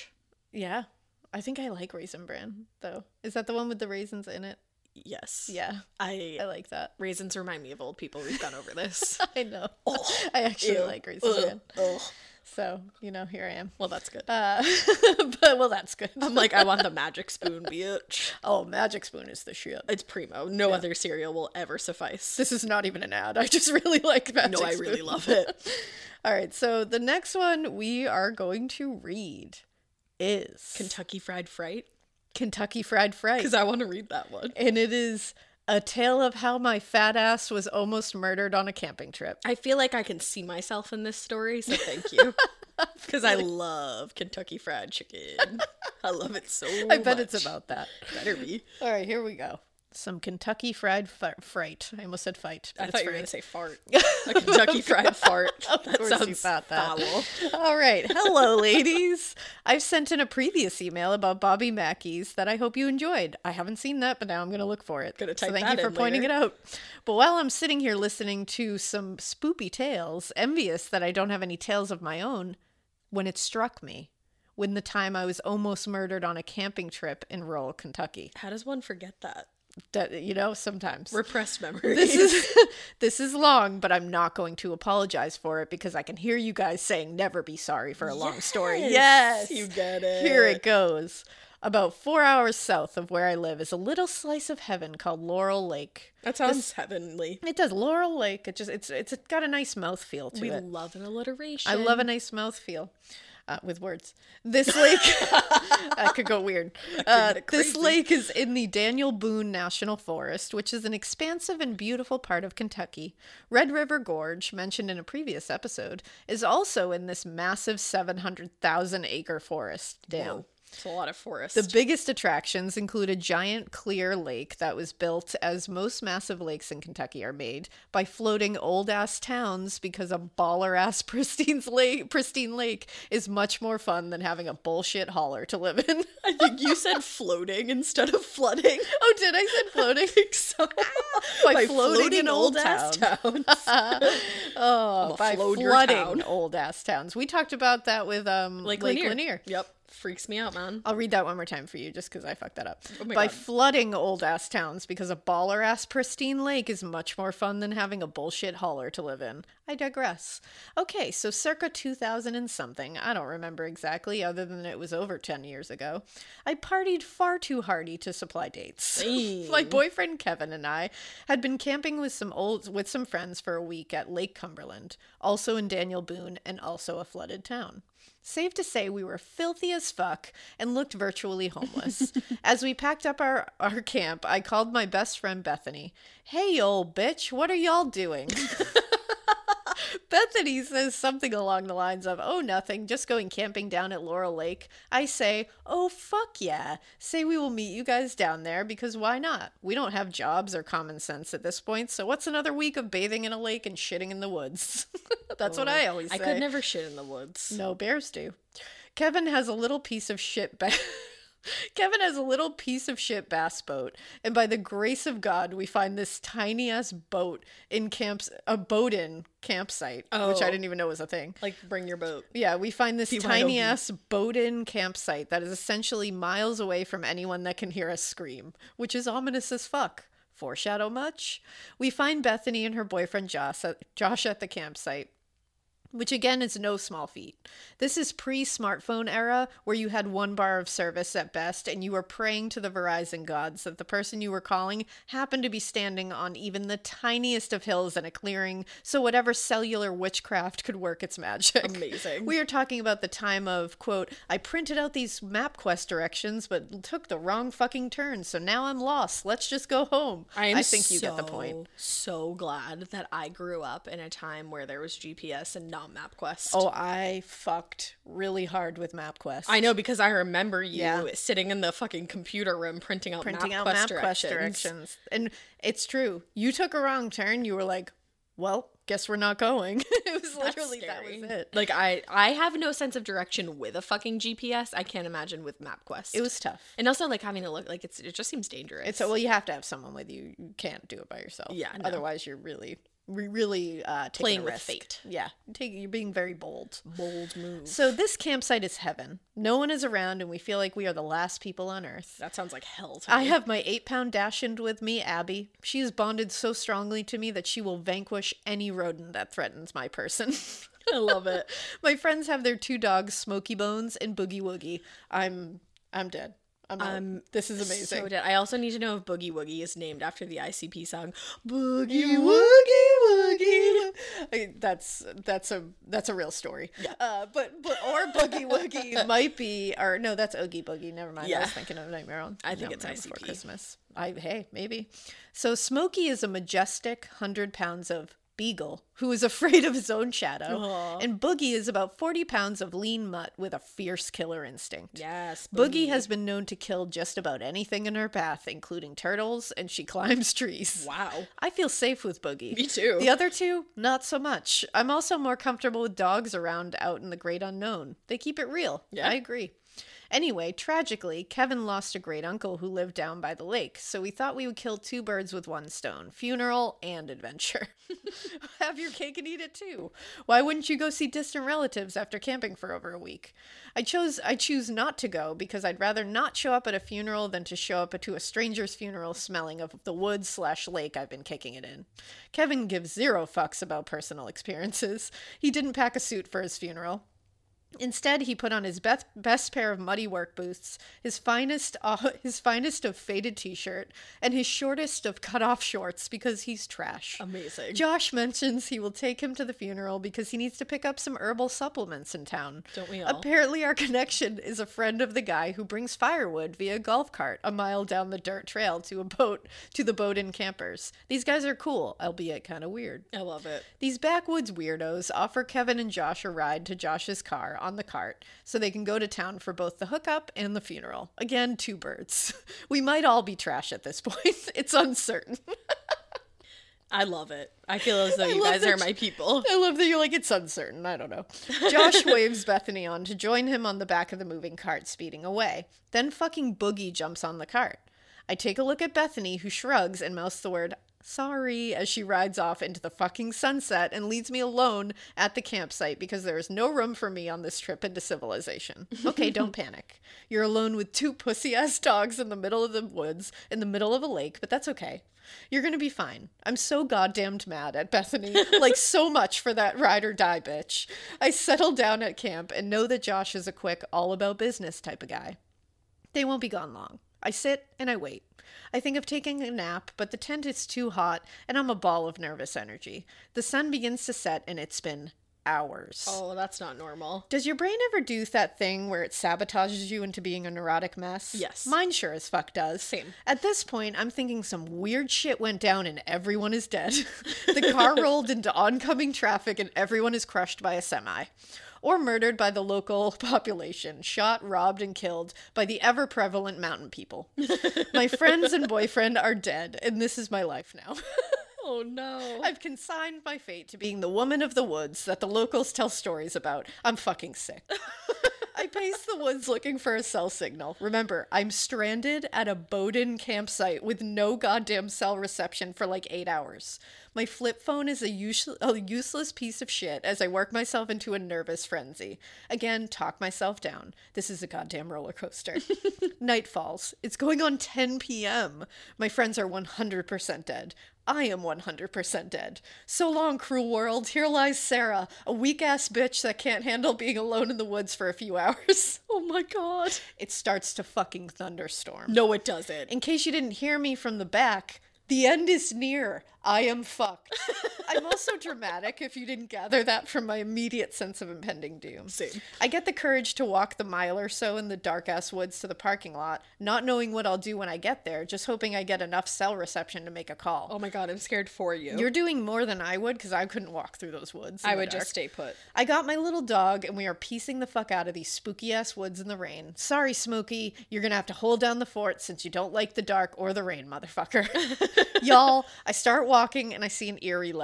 Yeah. I think I like Raisin Bran, though. Is that the one with the raisins in it? Yes. Yeah. I I like that. raisins remind me of old people. We've gone over this. I know. I actually Ew. like Raisin Ugh. Bran. Ugh. So, you know, here I am. Well, that's good. Uh, but, well, that's good. I'm like, I want the magic spoon, bitch. Oh, Magic Spoon is the shit. It's primo. No other cereal will ever suffice. This is not even an ad. I just really like Magic No, I Spoon. really love it. All right, so the next one we are going to read is Kentucky Fried Fright. Kentucky Fried Fright. Because I want to read that one. And it is a tale of how my fat ass was almost murdered on a camping trip. I feel like I can see myself in this story, so thank you. Because I love Kentucky Fried Chicken. I love it so much. I bet it's about that. Better be. All right, here we go. Some Kentucky Fried f- Fright. I almost said fight. But I it's thought you were going fright. to say fart. A Kentucky Fried Fart. That course you sounds thought that. foul. All right. Hello, ladies. I've sent in a previous email about Bobby Mackey's that I hope you enjoyed. I haven't seen that, but now I'm going to look for it. Gonna so type thank that you for in pointing later. it out. But while I'm sitting here listening to some spoopy tales, envious that I don't have any tales of my own, when it struck me, when the time I was almost murdered on a camping trip in rural Kentucky. How does one forget that? That, you know, sometimes. Repressed memory. This is this is long, but I'm not going to apologize for it because I can hear you guys saying never be sorry for a long story. Yes. You get it. Here it goes. About four hours south of where I live is a little slice of heaven called Laurel Lake. That sounds heavenly. It does. Laurel Lake. It just it's it's got a nice mouthfeel to We it. love an alliteration. I love a nice mouthfeel. Uh, with words. This lake, that could go weird. Uh, get this crazy. lake is in the Daniel Boone National Forest, which is an expansive and beautiful part of Kentucky. Red River Gorge, mentioned in a previous episode, is also in this massive seven hundred thousand acre forest. Damn. Whoa. It's a lot of forest. The biggest attractions include a giant clear lake that was built, as most massive lakes in Kentucky are made, by floating old-ass towns because a baller-ass pristine lake, pristine lake is much more fun than having a bullshit holler to live in. I think you said floating instead of flooding. Oh, did I say floating? I think so. By floating in old ass towns. towns. Oh, I'ma by float your flooding town. old-ass towns. We talked about that with um, Lake, Lake Lanier. Lanier. Yep. Freaks me out, man. I'll read that one more time for you just because I fucked that up. Oh my By God. flooding old ass towns because a baller ass pristine lake is much more fun than having a bullshit holler to live in. I digress. Okay, so circa two thousand and something, I don't remember exactly other than it was over ten years ago, I partied far too hardy to supply dates. Dang. My boyfriend Kevin and I had been camping with some old with some friends for a week at Lake Cumberland, also in Daniel Boone and also a flooded town. Safe to say we were filthy as fuck and looked virtually homeless. As we packed up our, our camp, I called my best friend Bethany. Hey, old bitch, what are y'all doing? Bethany says something along the lines of, oh, nothing, just going camping down at Laurel Lake. I say, oh, fuck yeah. Say we will meet you guys down there because why not? We don't have jobs or common sense at this point, so what's another week of bathing in a lake and shitting in the woods? That's what I always say. I could never shit in the woods. No, bears do. Kevin has a little piece of shit ba- Kevin has a little piece of shit bass boat, and by the grace of God, we find this tiny ass boat in camps, a boat in campsite, which Oh. I didn't even know was a thing. Like, bring your boat. Yeah, we find this B Y O B. tiny ass boat in campsite that is essentially miles away from anyone that can hear us scream, which is ominous as fuck. Foreshadow much? We find Bethany and her boyfriend Josh at, Josh at the campsite, which again is no small feat. This is pre-smartphone era where you had one bar of service at best and you were praying to the Verizon gods that the person you were calling happened to be standing on even the tiniest of hills in a clearing, so whatever cellular witchcraft could work its magic. Amazing. We are talking about the time of, quote, I printed out these MapQuest directions but took the wrong fucking turn, so now I'm lost. Let's just go home. I am think you so, get the point. so glad that I grew up in a time where there was G P S and not MapQuest. Oh, I fucked really hard with MapQuest. I know, because I remember you Yeah. sitting in the fucking computer room printing out printing MapQuest, out MapQuest directions. directions. And it's true. You took a wrong turn. You were like, well, guess we're not going. It was That's literally, that scary. was it. Like, I, I have no sense of direction with a fucking G P S. I can't imagine with MapQuest. It was tough. And also, like, having to look, like, it's it just seems dangerous. It's, well, you have to have someone with you. You can't do it by yourself. Yeah, no. Otherwise, you're really re- really uh, taking Playing a with risk. fate. Yeah, take, you're being very bold. Bold move. So this campsite is heaven. No one is around, and we feel like we are the last people on Earth. That sounds like hell to I me. have my eight-pound Dachshund with me, Abby. She is bonded so strongly to me that she will vanquish any rodent that threatens my person. I love it. My friends have their two dogs, Smoky Bones and Boogie Woogie. I'm I'm dead. I'm out. I'm This is amazing. So dead. I also need to know if Boogie Woogie is named after the I C P song Boogie Woogie Woogie. I- That's that's a that's a real story. Yeah. Uh, but but or Boogie Woogie might be, or no, that's Oogie Boogie. Never mind. I Yeah. was thinking of Nightmare on. I think it's Nightmare I C P. Before Christmas. I hey maybe. So Smokey is a majestic hundred pounds of beagle who is afraid of his own shadow, Aw. and Boogie is about forty pounds of lean mutt with a fierce killer instinct. Yes. Boogie has been known to kill just about anything in her path, including turtles, and she climbs trees. Wow. I feel safe with Boogie. Me too. The other two, not so much. I'm also more comfortable with dogs around out in the great unknown. They keep it real. Yeah. I agree. Anyway, tragically, Kevin lost a great uncle who lived down by the lake, so we thought we would kill two birds with one stone, funeral and adventure. Have your cake and eat it too. Why wouldn't you go see distant relatives after camping for over a week? I chose I choose not to go because I'd rather not show up at a funeral than to show up to a stranger's funeral smelling of the woods slash lake I've been kicking it in. Kevin gives zero fucks about personal experiences. He didn't pack a suit for his funeral. Instead, he put on his best, best pair of muddy work boots, his finest uh, his finest of faded t-shirt, and his shortest of cut-off shorts because he's trash. Amazing. Josh mentions he will take him to the funeral because he needs to pick up some herbal supplements in town. Don't we all? Apparently, our connection is a friend of the guy who brings firewood via golf cart a mile down the dirt trail to a boat to the boat-in campers. These guys are cool, albeit kind of weird. I love it. These backwoods weirdos offer Kevin and Josh a ride to Josh's car on the cart so they can go to town for both the hookup and the funeral. Again, two birds. We might all be trash at this point. It's uncertain. I love it. I feel as though I you love guys that are my people. I love that you're like, it's uncertain. I don't know. Josh waves Bethany on to join him on the back of the moving cart, speeding away. Then fucking Boogie jumps on the cart. I take a look at Bethany, who shrugs and mouths the word sorry as she rides off into the fucking sunset and leaves me alone at the campsite because there is no room for me on this trip into civilization. Okay, don't panic. You're alone with two pussy-ass dogs in the middle of the woods, in the middle of a lake, but that's okay. You're gonna be fine. I'm so goddamned mad at Bethany, like so much for that ride or die bitch. I settle down at camp and know that Josh is a quick, all about business type of guy. They won't be gone long. I sit and I wait. I think of taking a nap, but the tent is too hot and I'm a ball of nervous energy. The sun begins to set and it's been hours. Oh, that's not normal. Does your brain ever do that thing where it sabotages you into being a neurotic mess? Yes. Mine sure as fuck does. Same. At this point, I'm thinking some weird shit went down and everyone is dead. The car rolled into oncoming traffic and everyone is crushed by a semi. Or murdered by the local population, shot, robbed, and killed by the ever-prevalent mountain people. My friends and boyfriend are dead, and this is my life now. Oh no. I've consigned my fate to being the woman of the woods that the locals tell stories about. I'm fucking sick. I pace the woods looking for a cell signal. Remember, I'm stranded at a boat-in campsite with no goddamn cell reception for like eight hours. My flip phone is a, use- a useless piece of shit as I work myself into a nervous frenzy. Again, talk myself down. This is a goddamn roller coaster. Night falls. It's going on ten p.m. My friends are one hundred percent dead. I am one hundred percent dead. So long, cruel world. Here lies Sarah, a weak-ass bitch that can't handle being alone in the woods for a few hours. Oh my god. It starts to fucking thunderstorm. No, it doesn't. In case you didn't hear me from the back, the end is near. I am fucked. I'm also dramatic, if you didn't gather that from my immediate sense of impending doom. Same. I get the courage to walk the mile or so in the dark-ass woods to the parking lot, not knowing what I'll do when I get there, just hoping I get enough cell reception to make a call. Oh my god, I'm scared for you. You're doing more than I would, because I couldn't walk through those woods. in I the would dark. just stay put. I got my little dog, and we are piecing the fuck out of these spooky-ass woods in the rain. Sorry, Smokey, you're gonna have to hold down the fort since you don't like the dark or the rain, motherfucker. Y'all, I start walking, and I see an eerie light.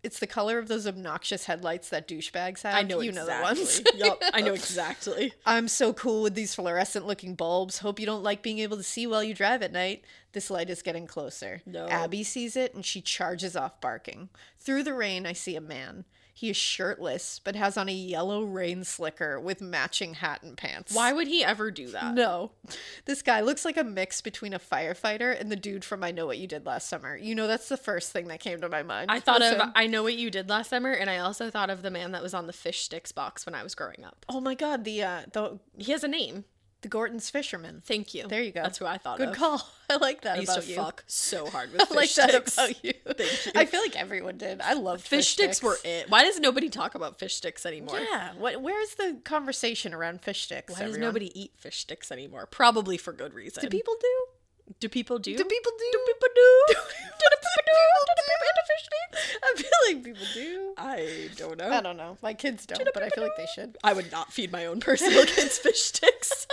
It's the color of those obnoxious headlights that douchebags have. I know you exactly. know the ones. Yup, I know exactly. I'm so cool with these fluorescent looking bulbs. Hope you don't like being able to see while you drive at night. This light is getting closer. No. Abby sees it and she charges off barking. Through the rain, I see a man. He is shirtless, but has on a yellow rain slicker with matching hat and pants. Why would he ever do that? No. This guy looks like a mix between a firefighter and the dude from I Know What You Did Last Summer. You know, that's the first thing that came to my mind. I thought Listen. of I Know What You Did Last Summer, and I also thought of the man that was on the fish sticks box when I was growing up. Oh my god, the uh the He has a name. the Gorton's Fisherman. Thank you. There you go. That's who I thought Good of. call. I like that I used about to you. fuck so hard with I fish like sticks. that about you. Thank you. I feel like everyone did. I love fish, Fish sticks were it. Why does nobody talk about fish sticks anymore? Yeah. What? Where's the conversation around fish sticks? Why does everyone? nobody eat fish sticks anymore? Probably for good reason. Do people do? Do people do? Do people do? Do people do? Do people do? Do people eat fish sticks? I feel like people do. I don't know. I don't know. My kids don't, but I feel like they should. I would not feed my own personal kids fish sticks.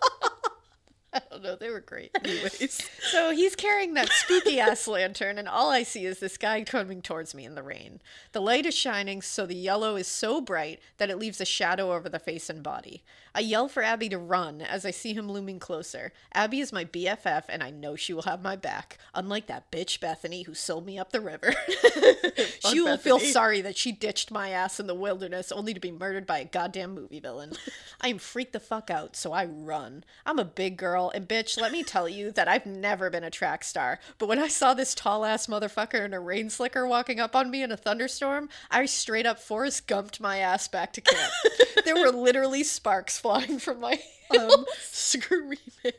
I don't know. They were great. Anyways. So he's carrying that spooky ass lantern, and all I see is this guy coming towards me in the rain. The light is shining, so the yellow is so bright that it leaves a shadow over the face and body. I yell for Abby to run as I see him looming closer. Abby is my B F F, and I know she will have my back, unlike that bitch Bethany who sold me up the river. She will feel Bethany. sorry that she ditched my ass in the wilderness only to be murdered by a goddamn movie villain. I am freaked the fuck out, so I run. I'm a big girl, and bitch, let me tell you that I've never been a track star, but when I saw this tall-ass motherfucker in a rain slicker walking up on me in a thunderstorm, I straight up Forrest Gumped my ass back to camp. There were literally sparks flying from my um, Screaming.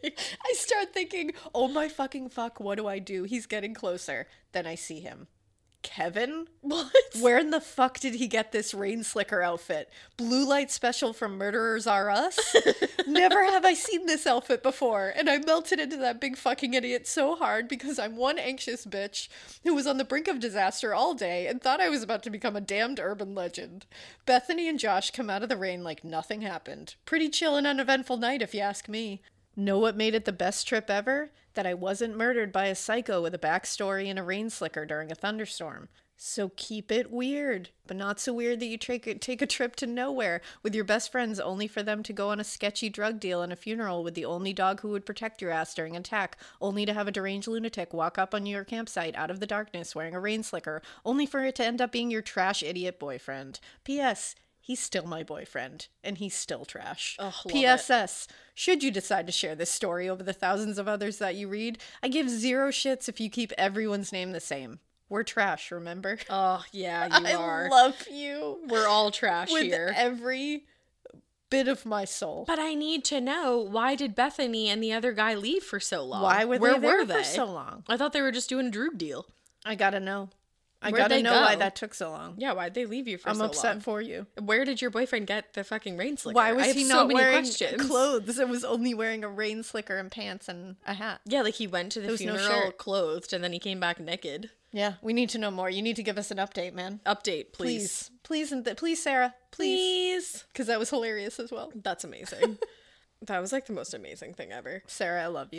I start thinking, oh my fucking fuck, what do I do? He's getting closer. Then I see him. Kevin? What? Where in the fuck did he get this rain slicker outfit? Blue light special from Murderers Are Us? Never have I seen this outfit before, and I melted into that big fucking idiot so hard because I'm one anxious bitch who was on the brink of disaster all day and thought I was about to become a damned urban legend. Bethany and Josh come out of the rain like nothing happened. Pretty chill and uneventful night if you ask me. Know what made it the best trip ever? That I wasn't murdered by a psycho with a backstory and a rain slicker during a thunderstorm. So keep it weird, but not so weird that you take a, take a trip to nowhere with your best friends only for them to go on a sketchy drug deal and a funeral with the only dog who would protect your ass during an attack, only to have a deranged lunatic walk up on your campsite out of the darkness wearing a rain slicker, only for it to end up being your trash idiot boyfriend. P S He's still my boyfriend, and he's still trash. Ugh, love P S S Should you decide to share this story over the thousands of others that you read, I give zero shits if you keep everyone's name the same. We're trash, remember? Oh, yeah, you I are. love you We're all trash with here. every bit of my soul. But I need to know, why did Bethany and the other guy leave for so long? Why were Where they there were for they? so long? I thought they were just doing a drug deal. I gotta know. I Where'd gotta they know go? why that took so long. Yeah, why'd they leave you for I'm so upset long? for you. Where did your boyfriend get the fucking rain slicker? Why was I have he so not many wearing questions. clothes and was only wearing a rain slicker and pants and a hat? Yeah, like he went to the There was no funeral shirt. clothed and then he came back naked. Yeah, we need to know more. You need to give us an update, man. Update, please. Please, please, and th- please, Sarah, please, Please. because that was hilarious as well. That's amazing. That was like the most amazing thing ever. Sarah, I love you.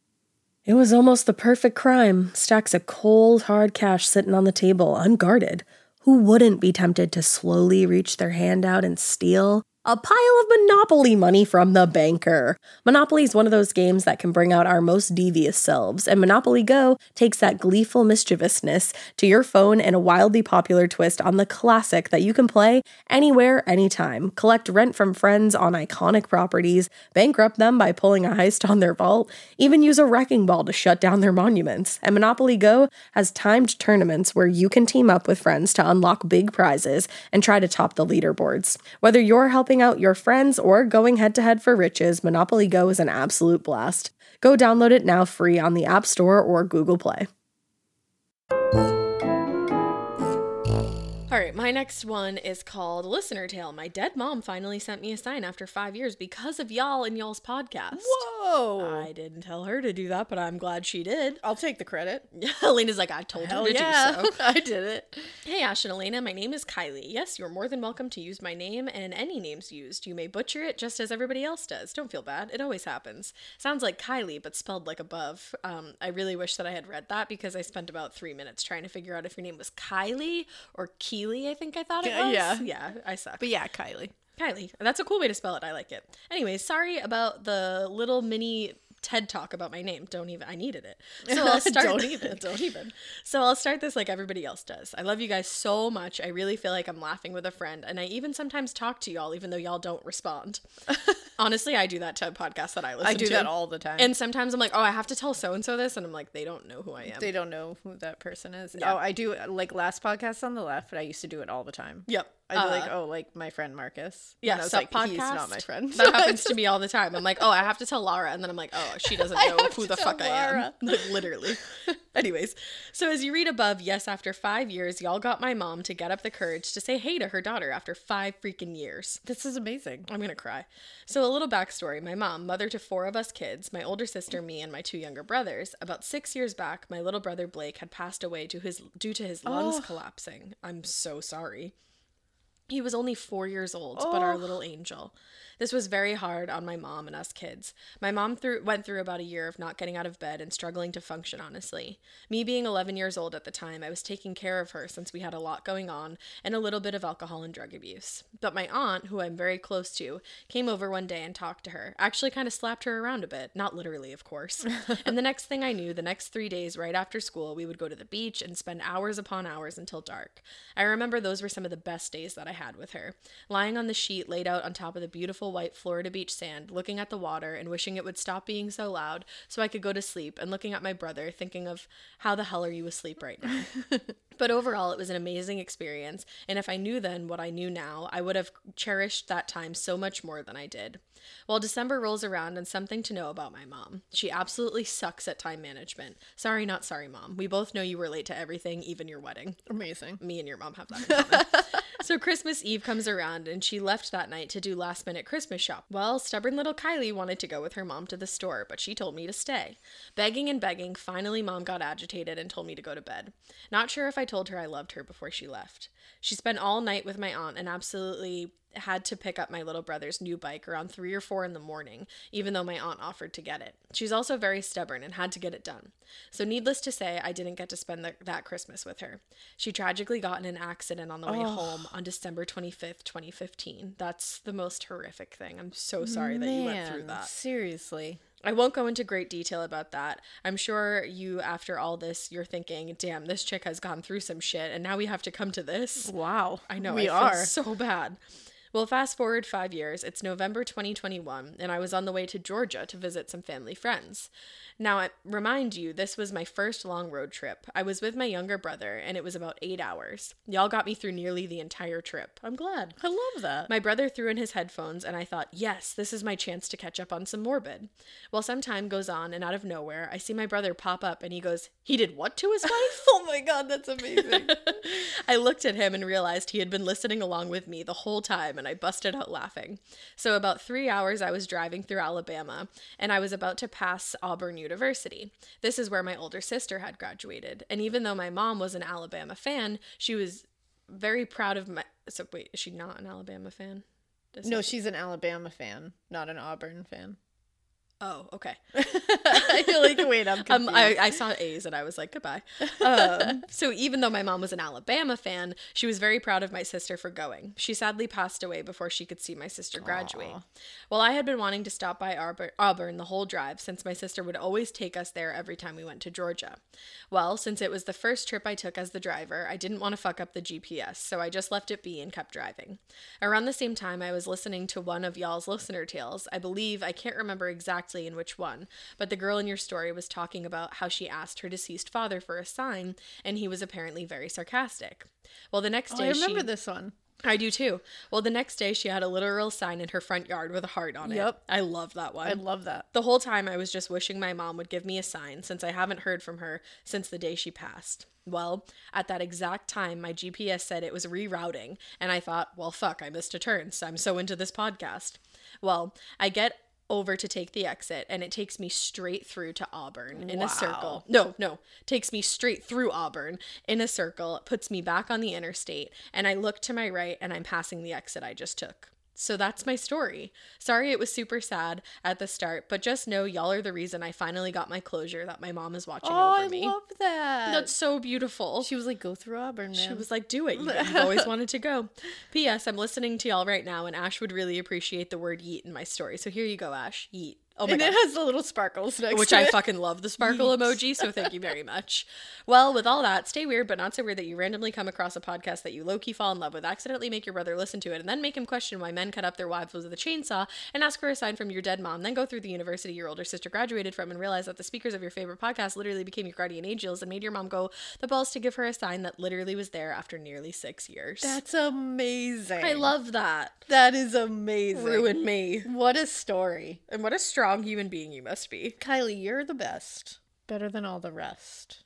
It was almost the perfect crime. Stacks of cold, hard cash sitting on the table, unguarded. Who wouldn't be tempted to slowly reach their hand out and steal? A pile of Monopoly money from the banker. Monopoly is one of those games that can bring out our most devious selves, and Monopoly Go takes that gleeful mischievousness to your phone in a wildly popular twist on the classic that you can play anywhere, anytime. Collect rent from friends on iconic properties, bankrupt them by pulling a heist on their vault, even use a wrecking ball to shut down their monuments. And Monopoly Go has timed tournaments where you can team up with friends to unlock big prizes and try to top the leaderboards. Whether you're helping out your friends or going head-to-head for riches, Monopoly Go is an absolute blast. Go download it now free on the App Store or Google Play. All right, my My next one is called Listener Tale. My dead mom finally sent me a sign after five years because of y'all and y'all's podcast. Whoa. I didn't tell her to do that, but I'm glad she did. I'll take the credit. Elena's like, I told Hell her to yeah. do so. I did it. Hey, Ash and Elena, my name is Kylie. Yes, you're more than welcome to use my name and any names used. You may butcher it just as everybody else does. Don't feel bad. It always happens. Sounds like Kylie, but spelled like above. Um, I really wish that I had read that because I spent about three minutes trying to figure out if your name was Kylie or Keely, I think I thought it was. Yeah. Yeah, I suck. But yeah, Kylie. Kylie. That's a cool way to spell it. I like it. Anyways, sorry about the little mini TED talk about my name. Don't even, I needed it. So I'll start. Don't even. Don't even. So I'll start this like everybody else does. I love you guys so much. I really feel like I'm laughing with a friend. And I even sometimes talk to y'all, even though y'all don't respond. Honestly, I do that to a podcast that I listen to. I do to. that all the time. And sometimes I'm like, oh, I have to tell so-and-so this. And I'm like, they don't know who I am. They don't know who that person is. Yeah. Oh, I do, like, last podcast on the left, but I used to do it all the time. Yep. I'd be Uh, like, oh, like, my friend Marcus. Yeah, And I was sup like, he's podcast? not my friend. That happens to me all the time. I'm like, oh, I have to tell Laura. And then I'm like, oh, she doesn't I know have who to the tell fuck I am. Laura. Like, literally. Anyways, so as you read above, yes, after five years, y'all got my mom to get up the courage to say hey to her daughter after five freaking years. This is amazing. I'm gonna cry. So a little backstory. My mom, mother to four of us kids, my older sister, me, and my two younger brothers. About six years back, my little brother Blake had passed away to his, due to his lungs Oh. collapsing. I'm so sorry. He was only four years old, but our little angel. This was very hard on my mom and us kids. My mom through, went through about a year of not getting out of bed and struggling to function, honestly. Me being eleven years old at the time, I was taking care of her since we had a lot going on and a little bit of alcohol and drug abuse. But my aunt, who I'm very close to, came over one day and talked to her. Actually kind of slapped her around a bit. Not literally, of course. And the next thing I knew, the next three days right after school, we would go to the beach and spend hours upon hours until dark. I remember those were some of the best days that I had with her. Lying on the sheet laid out on top of the beautiful white Florida beach sand, looking at the water and wishing it would stop being so loud so I could go to sleep, and looking at my brother thinking of how the hell are you asleep right now. But overall, it was an amazing experience, and if I knew then what I knew now, I would have cherished that time so much more than I did. Well, December rolls around and something to know about my mom. She absolutely sucks at time management. Sorry, not sorry, Mom. We both know you were late to everything, even your wedding. Amazing. Me and your mom have that in common. So Christmas Eve comes around and she left that night to do last minute Christmas shop. Well, stubborn little Kylie wanted to go with her mom to the store, but she told me to stay. Begging and begging, finally mom got agitated and told me to go to bed. Not sure if I told her I loved her before she left. She spent all night with my aunt and absolutely had to pick up my little brother's new bike around three or four in the morning, even though my aunt offered to get it. She's also very stubborn and had to get it done. So needless to say, I didn't get to spend the, that Christmas with her. She tragically got in an accident on the way Oh. home on December twenty-fifth, twenty fifteen. That's the most horrific thing. I'm so sorry that you went through Man, that. Seriously. I won't go into great detail about that. I'm sure you, after all this, you're thinking, damn, this chick has gone through some shit, and now we have to come to this. Wow. I know, We I are. feel so bad. Well, fast forward five years, it's November twenty twenty-one, and I was on the way to Georgia to visit some family friends. Now, I remind you, this was my first long road trip. I was with my younger brother, and it was about eight hours. Y'all got me through nearly the entire trip. I'm glad. I love that. My brother threw in his headphones, and I thought, yes, this is my chance to catch up on some Morbid. Well, some time goes on, and out of nowhere, I see my brother pop up, and he goes, he did what to his wife? Oh my god, that's amazing. I looked at him and realized he had been listening along with me the whole time, and I busted out laughing. So about three hours I was driving through Alabama, and I was about to pass Auburn University. This is where my older sister had graduated, and even though my mom was an Alabama fan, she was very proud of my... So wait, is she not an Alabama fan? Does No, it- she's an Alabama fan, not an Auburn fan. Oh, okay. I feel like, wait, I'm confused. Um, I, I saw A's and I was like, goodbye. Um, so even though my mom was an Alabama fan, she was very proud of my sister for going. She sadly passed away before she could see my sister graduate. Aw. Well, I had been wanting to stop by Auburn, Auburn the whole drive since my sister would always take us there every time we went to Georgia. Well, since it was the first trip I took as the driver, I didn't want to fuck up the G P S, so I just left it be and kept driving. Around the same time, I was listening to one of y'all's listener tales. I believe, I can't remember exactly in which one, but the girl in your story was talking about how she asked her deceased father for a sign, and he was apparently very sarcastic. Well, the next Oh, day I remember she... this one. I do too. Well, the next day she had a literal sign in her front yard with a heart on it. Yep. I love that one. I love that. The whole time I was just wishing my mom would give me a sign, since I haven't heard from her since the day she passed. Well, at that exact time, my G P S said it was rerouting, and I thought, well, fuck, I missed a turn, so I'm so into this podcast. Well, I get over to take the exit, and it takes me straight through to Auburn in Wow. a circle. No, no, takes me straight through Auburn in a circle, puts me back on the interstate, and I look to my right, and I'm passing the exit I just took. So that's my story. Sorry it was super sad at the start, but just know y'all are the reason I finally got my closure that my mom is watching Oh, over I me. love that. That's so beautiful. She was like, go through Auburn, man. She was like, do it. You, you've always wanted to go. P S. I'm listening to y'all right now, and Ash would really appreciate the word yeet in my story. So here you go, Ash. Yeet. Oh my and God. it has the little sparkles next Which to I it. fucking love the sparkle emoji, so thank you very much. Well, with all that, stay weird, but not so weird that you randomly come across a podcast that you low-key fall in love with, accidentally make your brother listen to it, and then make him question why men cut up their wives with a chainsaw, and ask for a sign from your dead mom, then go through the university your older sister graduated from, and realize that the speakers of your favorite podcast literally became your guardian angels, and made your mom go the balls to give her a sign that literally was there after nearly six years. That's amazing. I love that. That is amazing. Ruin me. What a story. And what a strong human being you must be. Kylie, you're the best. Better than all the rest.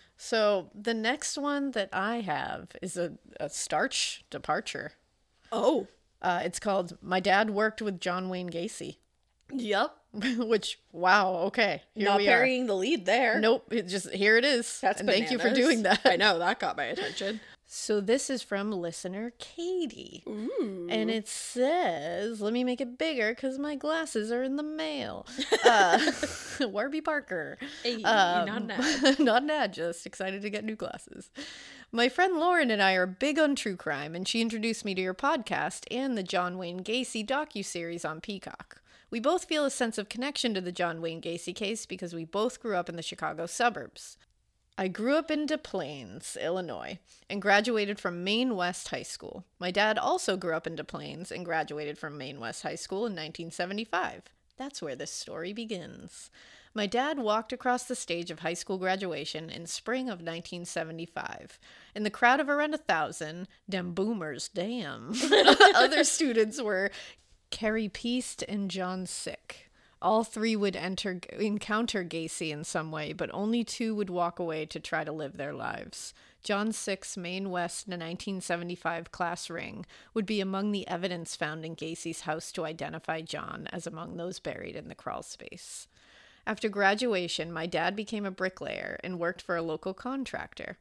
So the next one that I have is a, a starch departure. Oh. Uh, it's called My Dad Worked with John Wayne Gacy. Yep. Which, wow, okay. Here Not we burying the lead there. are. Nope, it just here it is. That's and thank you for bananas. doing that. I know, that got my attention. So this is from listener Katie. Ooh. And it says, let me make it bigger because my glasses are in the mail. Uh, Warby Parker. Hey, Um, not an ad. Not an ad, just excited to get new glasses. My friend Lauren and I are big on true crime, and she introduced me to your podcast and the John Wayne Gacy docuseries on Peacock. We both feel a sense of connection to the John Wayne Gacy case because we both grew up in the Chicago suburbs. I grew up in Des Plaines, Illinois, and graduated from Maine West High School. My dad also grew up in Des Plaines and graduated from Maine West High School in nineteen seventy-five. That's where this story begins. My dad walked across the stage of high school graduation in spring of nineteen seventy-five. In the crowd of around a thousand, dem boomers, damn, other students were Carrie Peast and John Sick. All three would enter encounter Gacy in some way, but only two would walk away to try to live their lives. John Sick's Maine West nineteen seventy-five class ring would be among the evidence found in Gacy's house to identify John as among those buried in the crawl space. After graduation, my dad became a bricklayer and worked for a local contractor.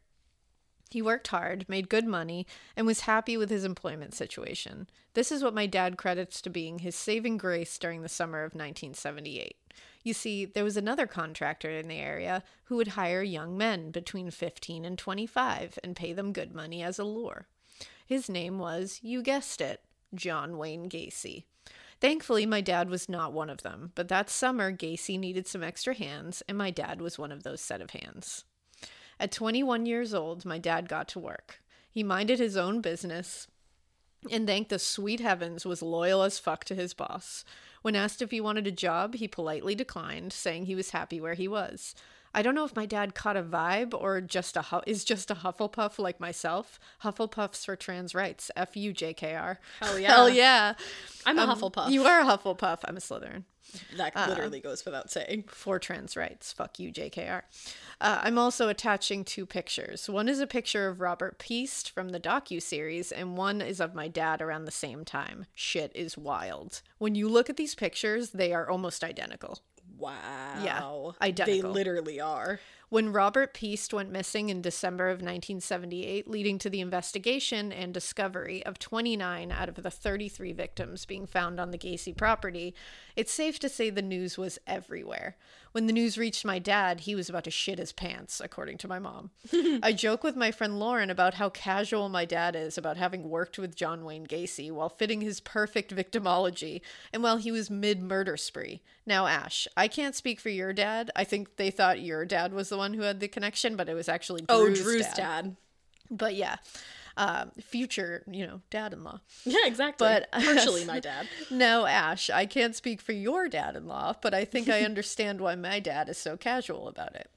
He worked hard, made good money, and was happy with his employment situation. This is what my dad credits to being his saving grace during the summer of nineteen seventy-eight. You see, there was another contractor in the area who would hire young men between fifteen and twenty-five and pay them good money as a lure. His name was, you guessed it, John Wayne Gacy. Thankfully, my dad was not one of them, but that summer, Gacy needed some extra hands, and my dad was one of those set of hands. At twenty-one years old, my dad got to work. He minded his own business and thank the sweet heavens was loyal as fuck to his boss. When asked if he wanted a job, he politely declined, saying he was happy where he was. I don't know if my dad caught a vibe or just a hu- is just a Hufflepuff like myself. Hufflepuffs for trans rights. F you, J K R. Hell yeah. Hell yeah. I'm a Um, Hufflepuff. You are a Hufflepuff. I'm a Slytherin. That literally goes without saying. For trans rights. Fuck you, J K R. Uh, I'm also attaching two pictures. One is a picture of Robert Peast from the docuseries, and one is of my dad around the same time. Shit is wild. When you look at these pictures, they are almost identical. Wow. Yeah, They identical. literally are. When Robert Peast went missing in December of nineteen seventy-eight, leading to the investigation and discovery of twenty-nine out of the thirty-three victims being found on the Gacy property, it's safe to say the news was everywhere. When the news reached my dad, he was about to shit his pants, according to my mom. I joke with my friend Lauren about how casual my dad is about having worked with John Wayne Gacy while fitting his perfect victimology and while he was mid-murder spree. Now, Ash, I can't speak for your dad. I think they thought your dad was the one who had the connection, but it was actually Drew's, Oh, Drew's dad. dad. But yeah, um, future, you know, dad-in-law. Yeah, exactly. But- partially my dad. No, Ash, I can't speak for your dad-in-law, but I think I understand why my dad is so casual about it.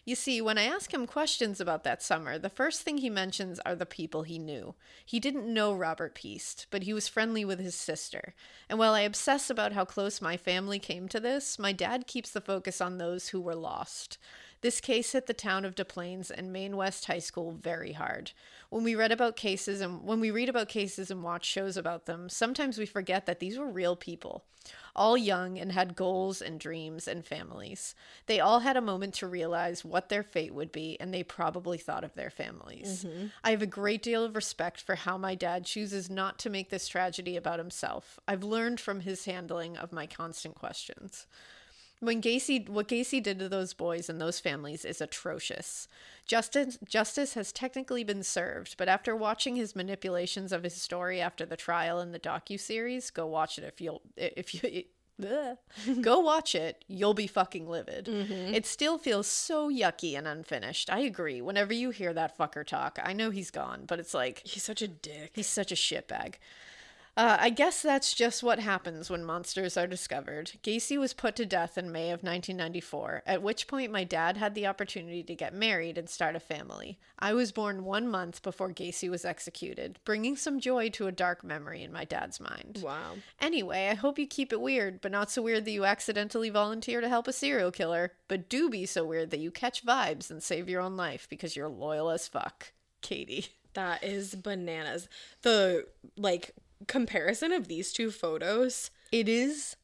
You see, when I ask him questions about that summer, the first thing he mentions are the people he knew. He didn't know Robert Piest, but he was friendly with his sister. And while I obsess about how close my family came to this, my dad keeps the focus on those who were lost. This case hit the town of Des Plaines and Maine West High School very hard. When we read about cases and when we read about cases and watch shows about them, sometimes we forget that these were real people, all young and had goals and dreams and families. They all had a moment to realize what their fate would be, and they probably thought of their families. Mm-hmm. I have a great deal of respect for how my dad chooses not to make this tragedy about himself. I've learned from his handling of my constant questions. When Gacy, what Gacy did to those boys and those families is atrocious. Justice, justice has technically been served, but after watching his manipulations of his story after the trial in the docuseries, go watch it if you'll, if you, it, go watch it, you'll be fucking livid. Mm-hmm. It still feels so yucky and unfinished. I agree. Whenever you hear that fucker talk, I know he's gone, but it's like, he's such a dick. He's such a shitbag. Uh, I guess that's just what happens when monsters are discovered. Gacy was put to death in May of nineteen ninety-four, at which point my dad had the opportunity to get married and start a family. I was born one month before Gacy was executed, bringing some joy to a dark memory in my dad's mind. Wow. Anyway, I hope you keep it weird, but not so weird that you accidentally volunteer to help a serial killer, but do be so weird that you catch vibes and save your own life because you're loyal as fuck. Katie. That is bananas. The, like... comparison of these two photos, it is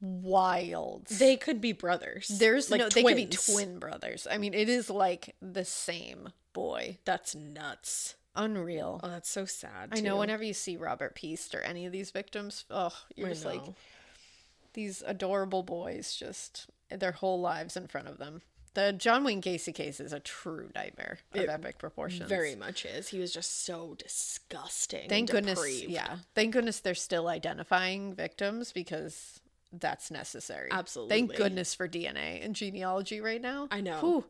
wild. They could be brothers. There's like no twins. They could be twin brothers. I mean, it is like the same boy. That's nuts. Unreal. Oh, that's so sad I too. know, whenever you see Robert Piest or any of these victims, oh, you're I just know. like, these adorable boys, just their whole lives in front of them. The John Wayne Gacy case is a true nightmare of It epic proportions. Very much is. He was just so disgusting. Thank and goodness. depraved. Yeah. Thank goodness they're still identifying victims because that's necessary. Absolutely. Thank goodness for D N A and genealogy right now. I know. Whew.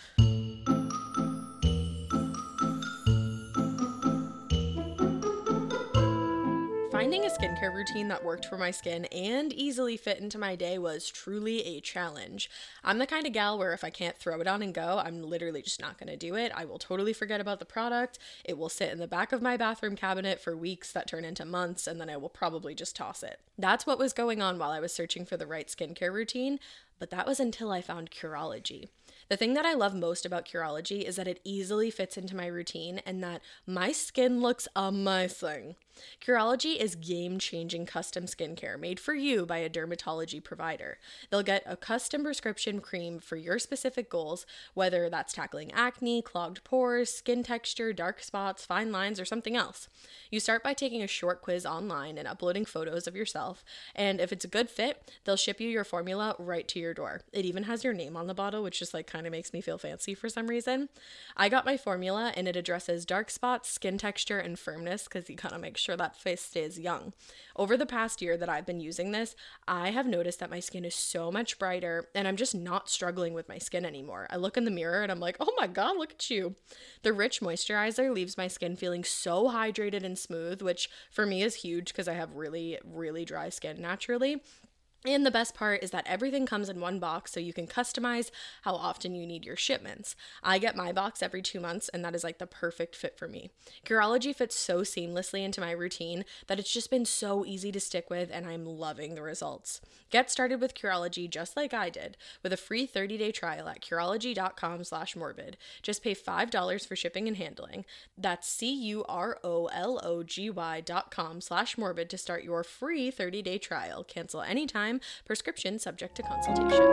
Finding a skincare routine that worked for my skin and easily fit into my day was truly a challenge. I'm the kind of gal where if I can't throw it on and go, I'm literally just not going to do it. I will totally forget about the product. It will sit in the back of my bathroom cabinet for weeks that turn into months, and then I will probably just toss it. That's what was going on while I was searching for the right skincare routine, but that was until I found Curology. The thing that I love most about Curology is that it easily fits into my routine and that my skin looks amazing. Curology is game-changing custom skincare made for you by a dermatology provider. They'll get a custom prescription cream for your specific goals, whether that's tackling acne, clogged pores, skin texture, dark spots, fine lines, or something else. You start by taking a short quiz online and uploading photos of yourself, and if it's a good fit, they'll ship you your formula right to your door. It even has your name on the bottle, which just like kind of makes me feel fancy for some reason. I got my formula and it addresses dark spots, skin texture, and firmness because you kind of make sure that face stays young. Over the past year that I've been using this, I have noticed that my skin is so much brighter and I'm just not struggling with my skin anymore. I look in the mirror and I'm like, oh my god, look at you. The rich moisturizer leaves my skin feeling so hydrated and smooth, which for me is huge because I have really, really dry skin naturally. And the best part is that everything comes in one box so you can customize how often you need your shipments. I get my box every two months and that is like the perfect fit for me. Curology fits so seamlessly into my routine that it's just been so easy to stick with and I'm loving the results. Get started with Curology just like I did with a free thirty-day trial at Curology.com slash morbid. Just pay five dollars for shipping and handling. That's C-U-R-O-L-O-G-Y dot com slash morbid to start your free thirty-day trial. Cancel anytime. Prescription subject to consultation.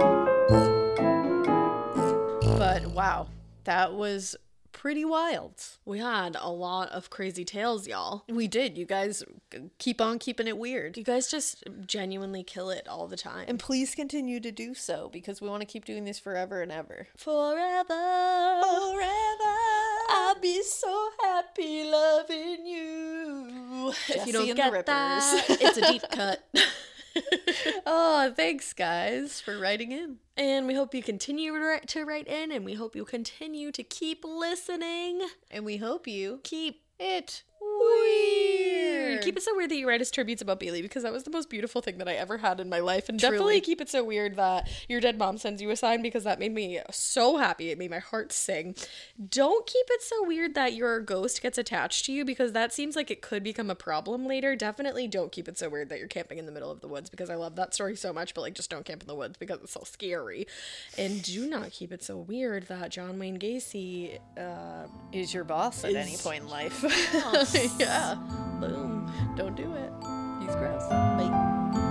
But wow, that was pretty wild. We had a lot of crazy tales, y'all. We did. You guys keep on keeping it weird. You guys just genuinely kill it all the time. And please continue to do so because we want to keep doing this forever and ever. Forever, forever, I'll be so happy loving you. Jesse if you don't and get the Rippers. that, it's a deep cut. Oh, thanks guys for writing in. And we hope you continue to write in, and we hope you continue to keep listening. And we hope you Keep it weird. keep it so weird that you write us tributes about Bailey, because that was the most beautiful thing that I ever had in my life. And Truly. definitely keep it so weird that your dead mom sends you a sign, because that made me so happy. It made my heart sing. Don't keep it so weird that your ghost gets attached to you, because that seems like it could become a problem later. Definitely don't keep it so weird that you're camping in the middle of the woods, because I love that story so much, but like just don't camp in the woods because it's so scary. And do not keep it so weird that John Wayne Gacy uh, Is your boss at Is- any point in life. yeah. Boom. Don't do it. He's gross. Bye.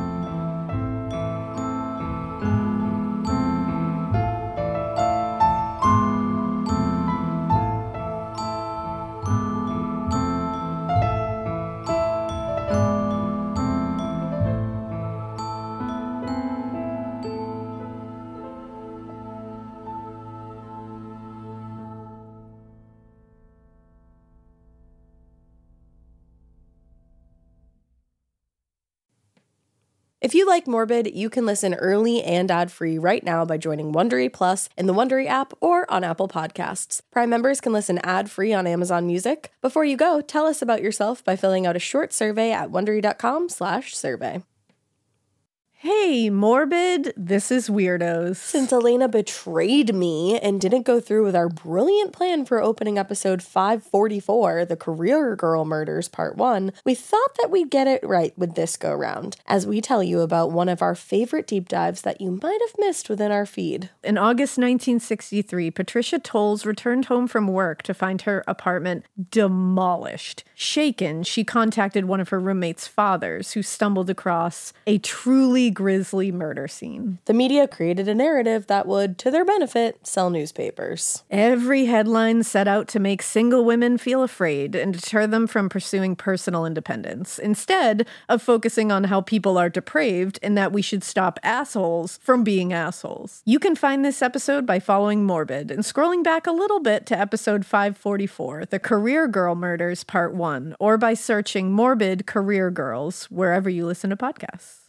If you like Morbid, you can listen early and ad-free right now by joining Wondery Plus in the Wondery app or on Apple Podcasts. Prime members can listen ad-free on Amazon Music. Before you go, tell us about yourself by filling out a short survey at wondery.com slash survey. Hey, Morbid, this is Weirdos. Since Elena betrayed me and didn't go through with our brilliant plan for opening episode five forty-four, The Career Girl Murders Part one, we thought that we'd get it right with this go-round, as we tell you about one of our favorite deep dives that you might have missed within our feed. In August nineteen sixty-three, Patricia Tolles returned home from work to find her apartment demolished. Shaken, she contacted one of her roommate's fathers, who stumbled across a truly grisly murder scene. The media created a narrative that would, to their benefit, sell newspapers. Every headline set out to make single women feel afraid and deter them from pursuing personal independence, instead of focusing on how people are depraved and that we should stop assholes from being assholes. You can find this episode by following Morbid and scrolling back a little bit to episode five forty-four, The Career Girl Murders Part one, or by searching Morbid Career Girls wherever you listen to podcasts.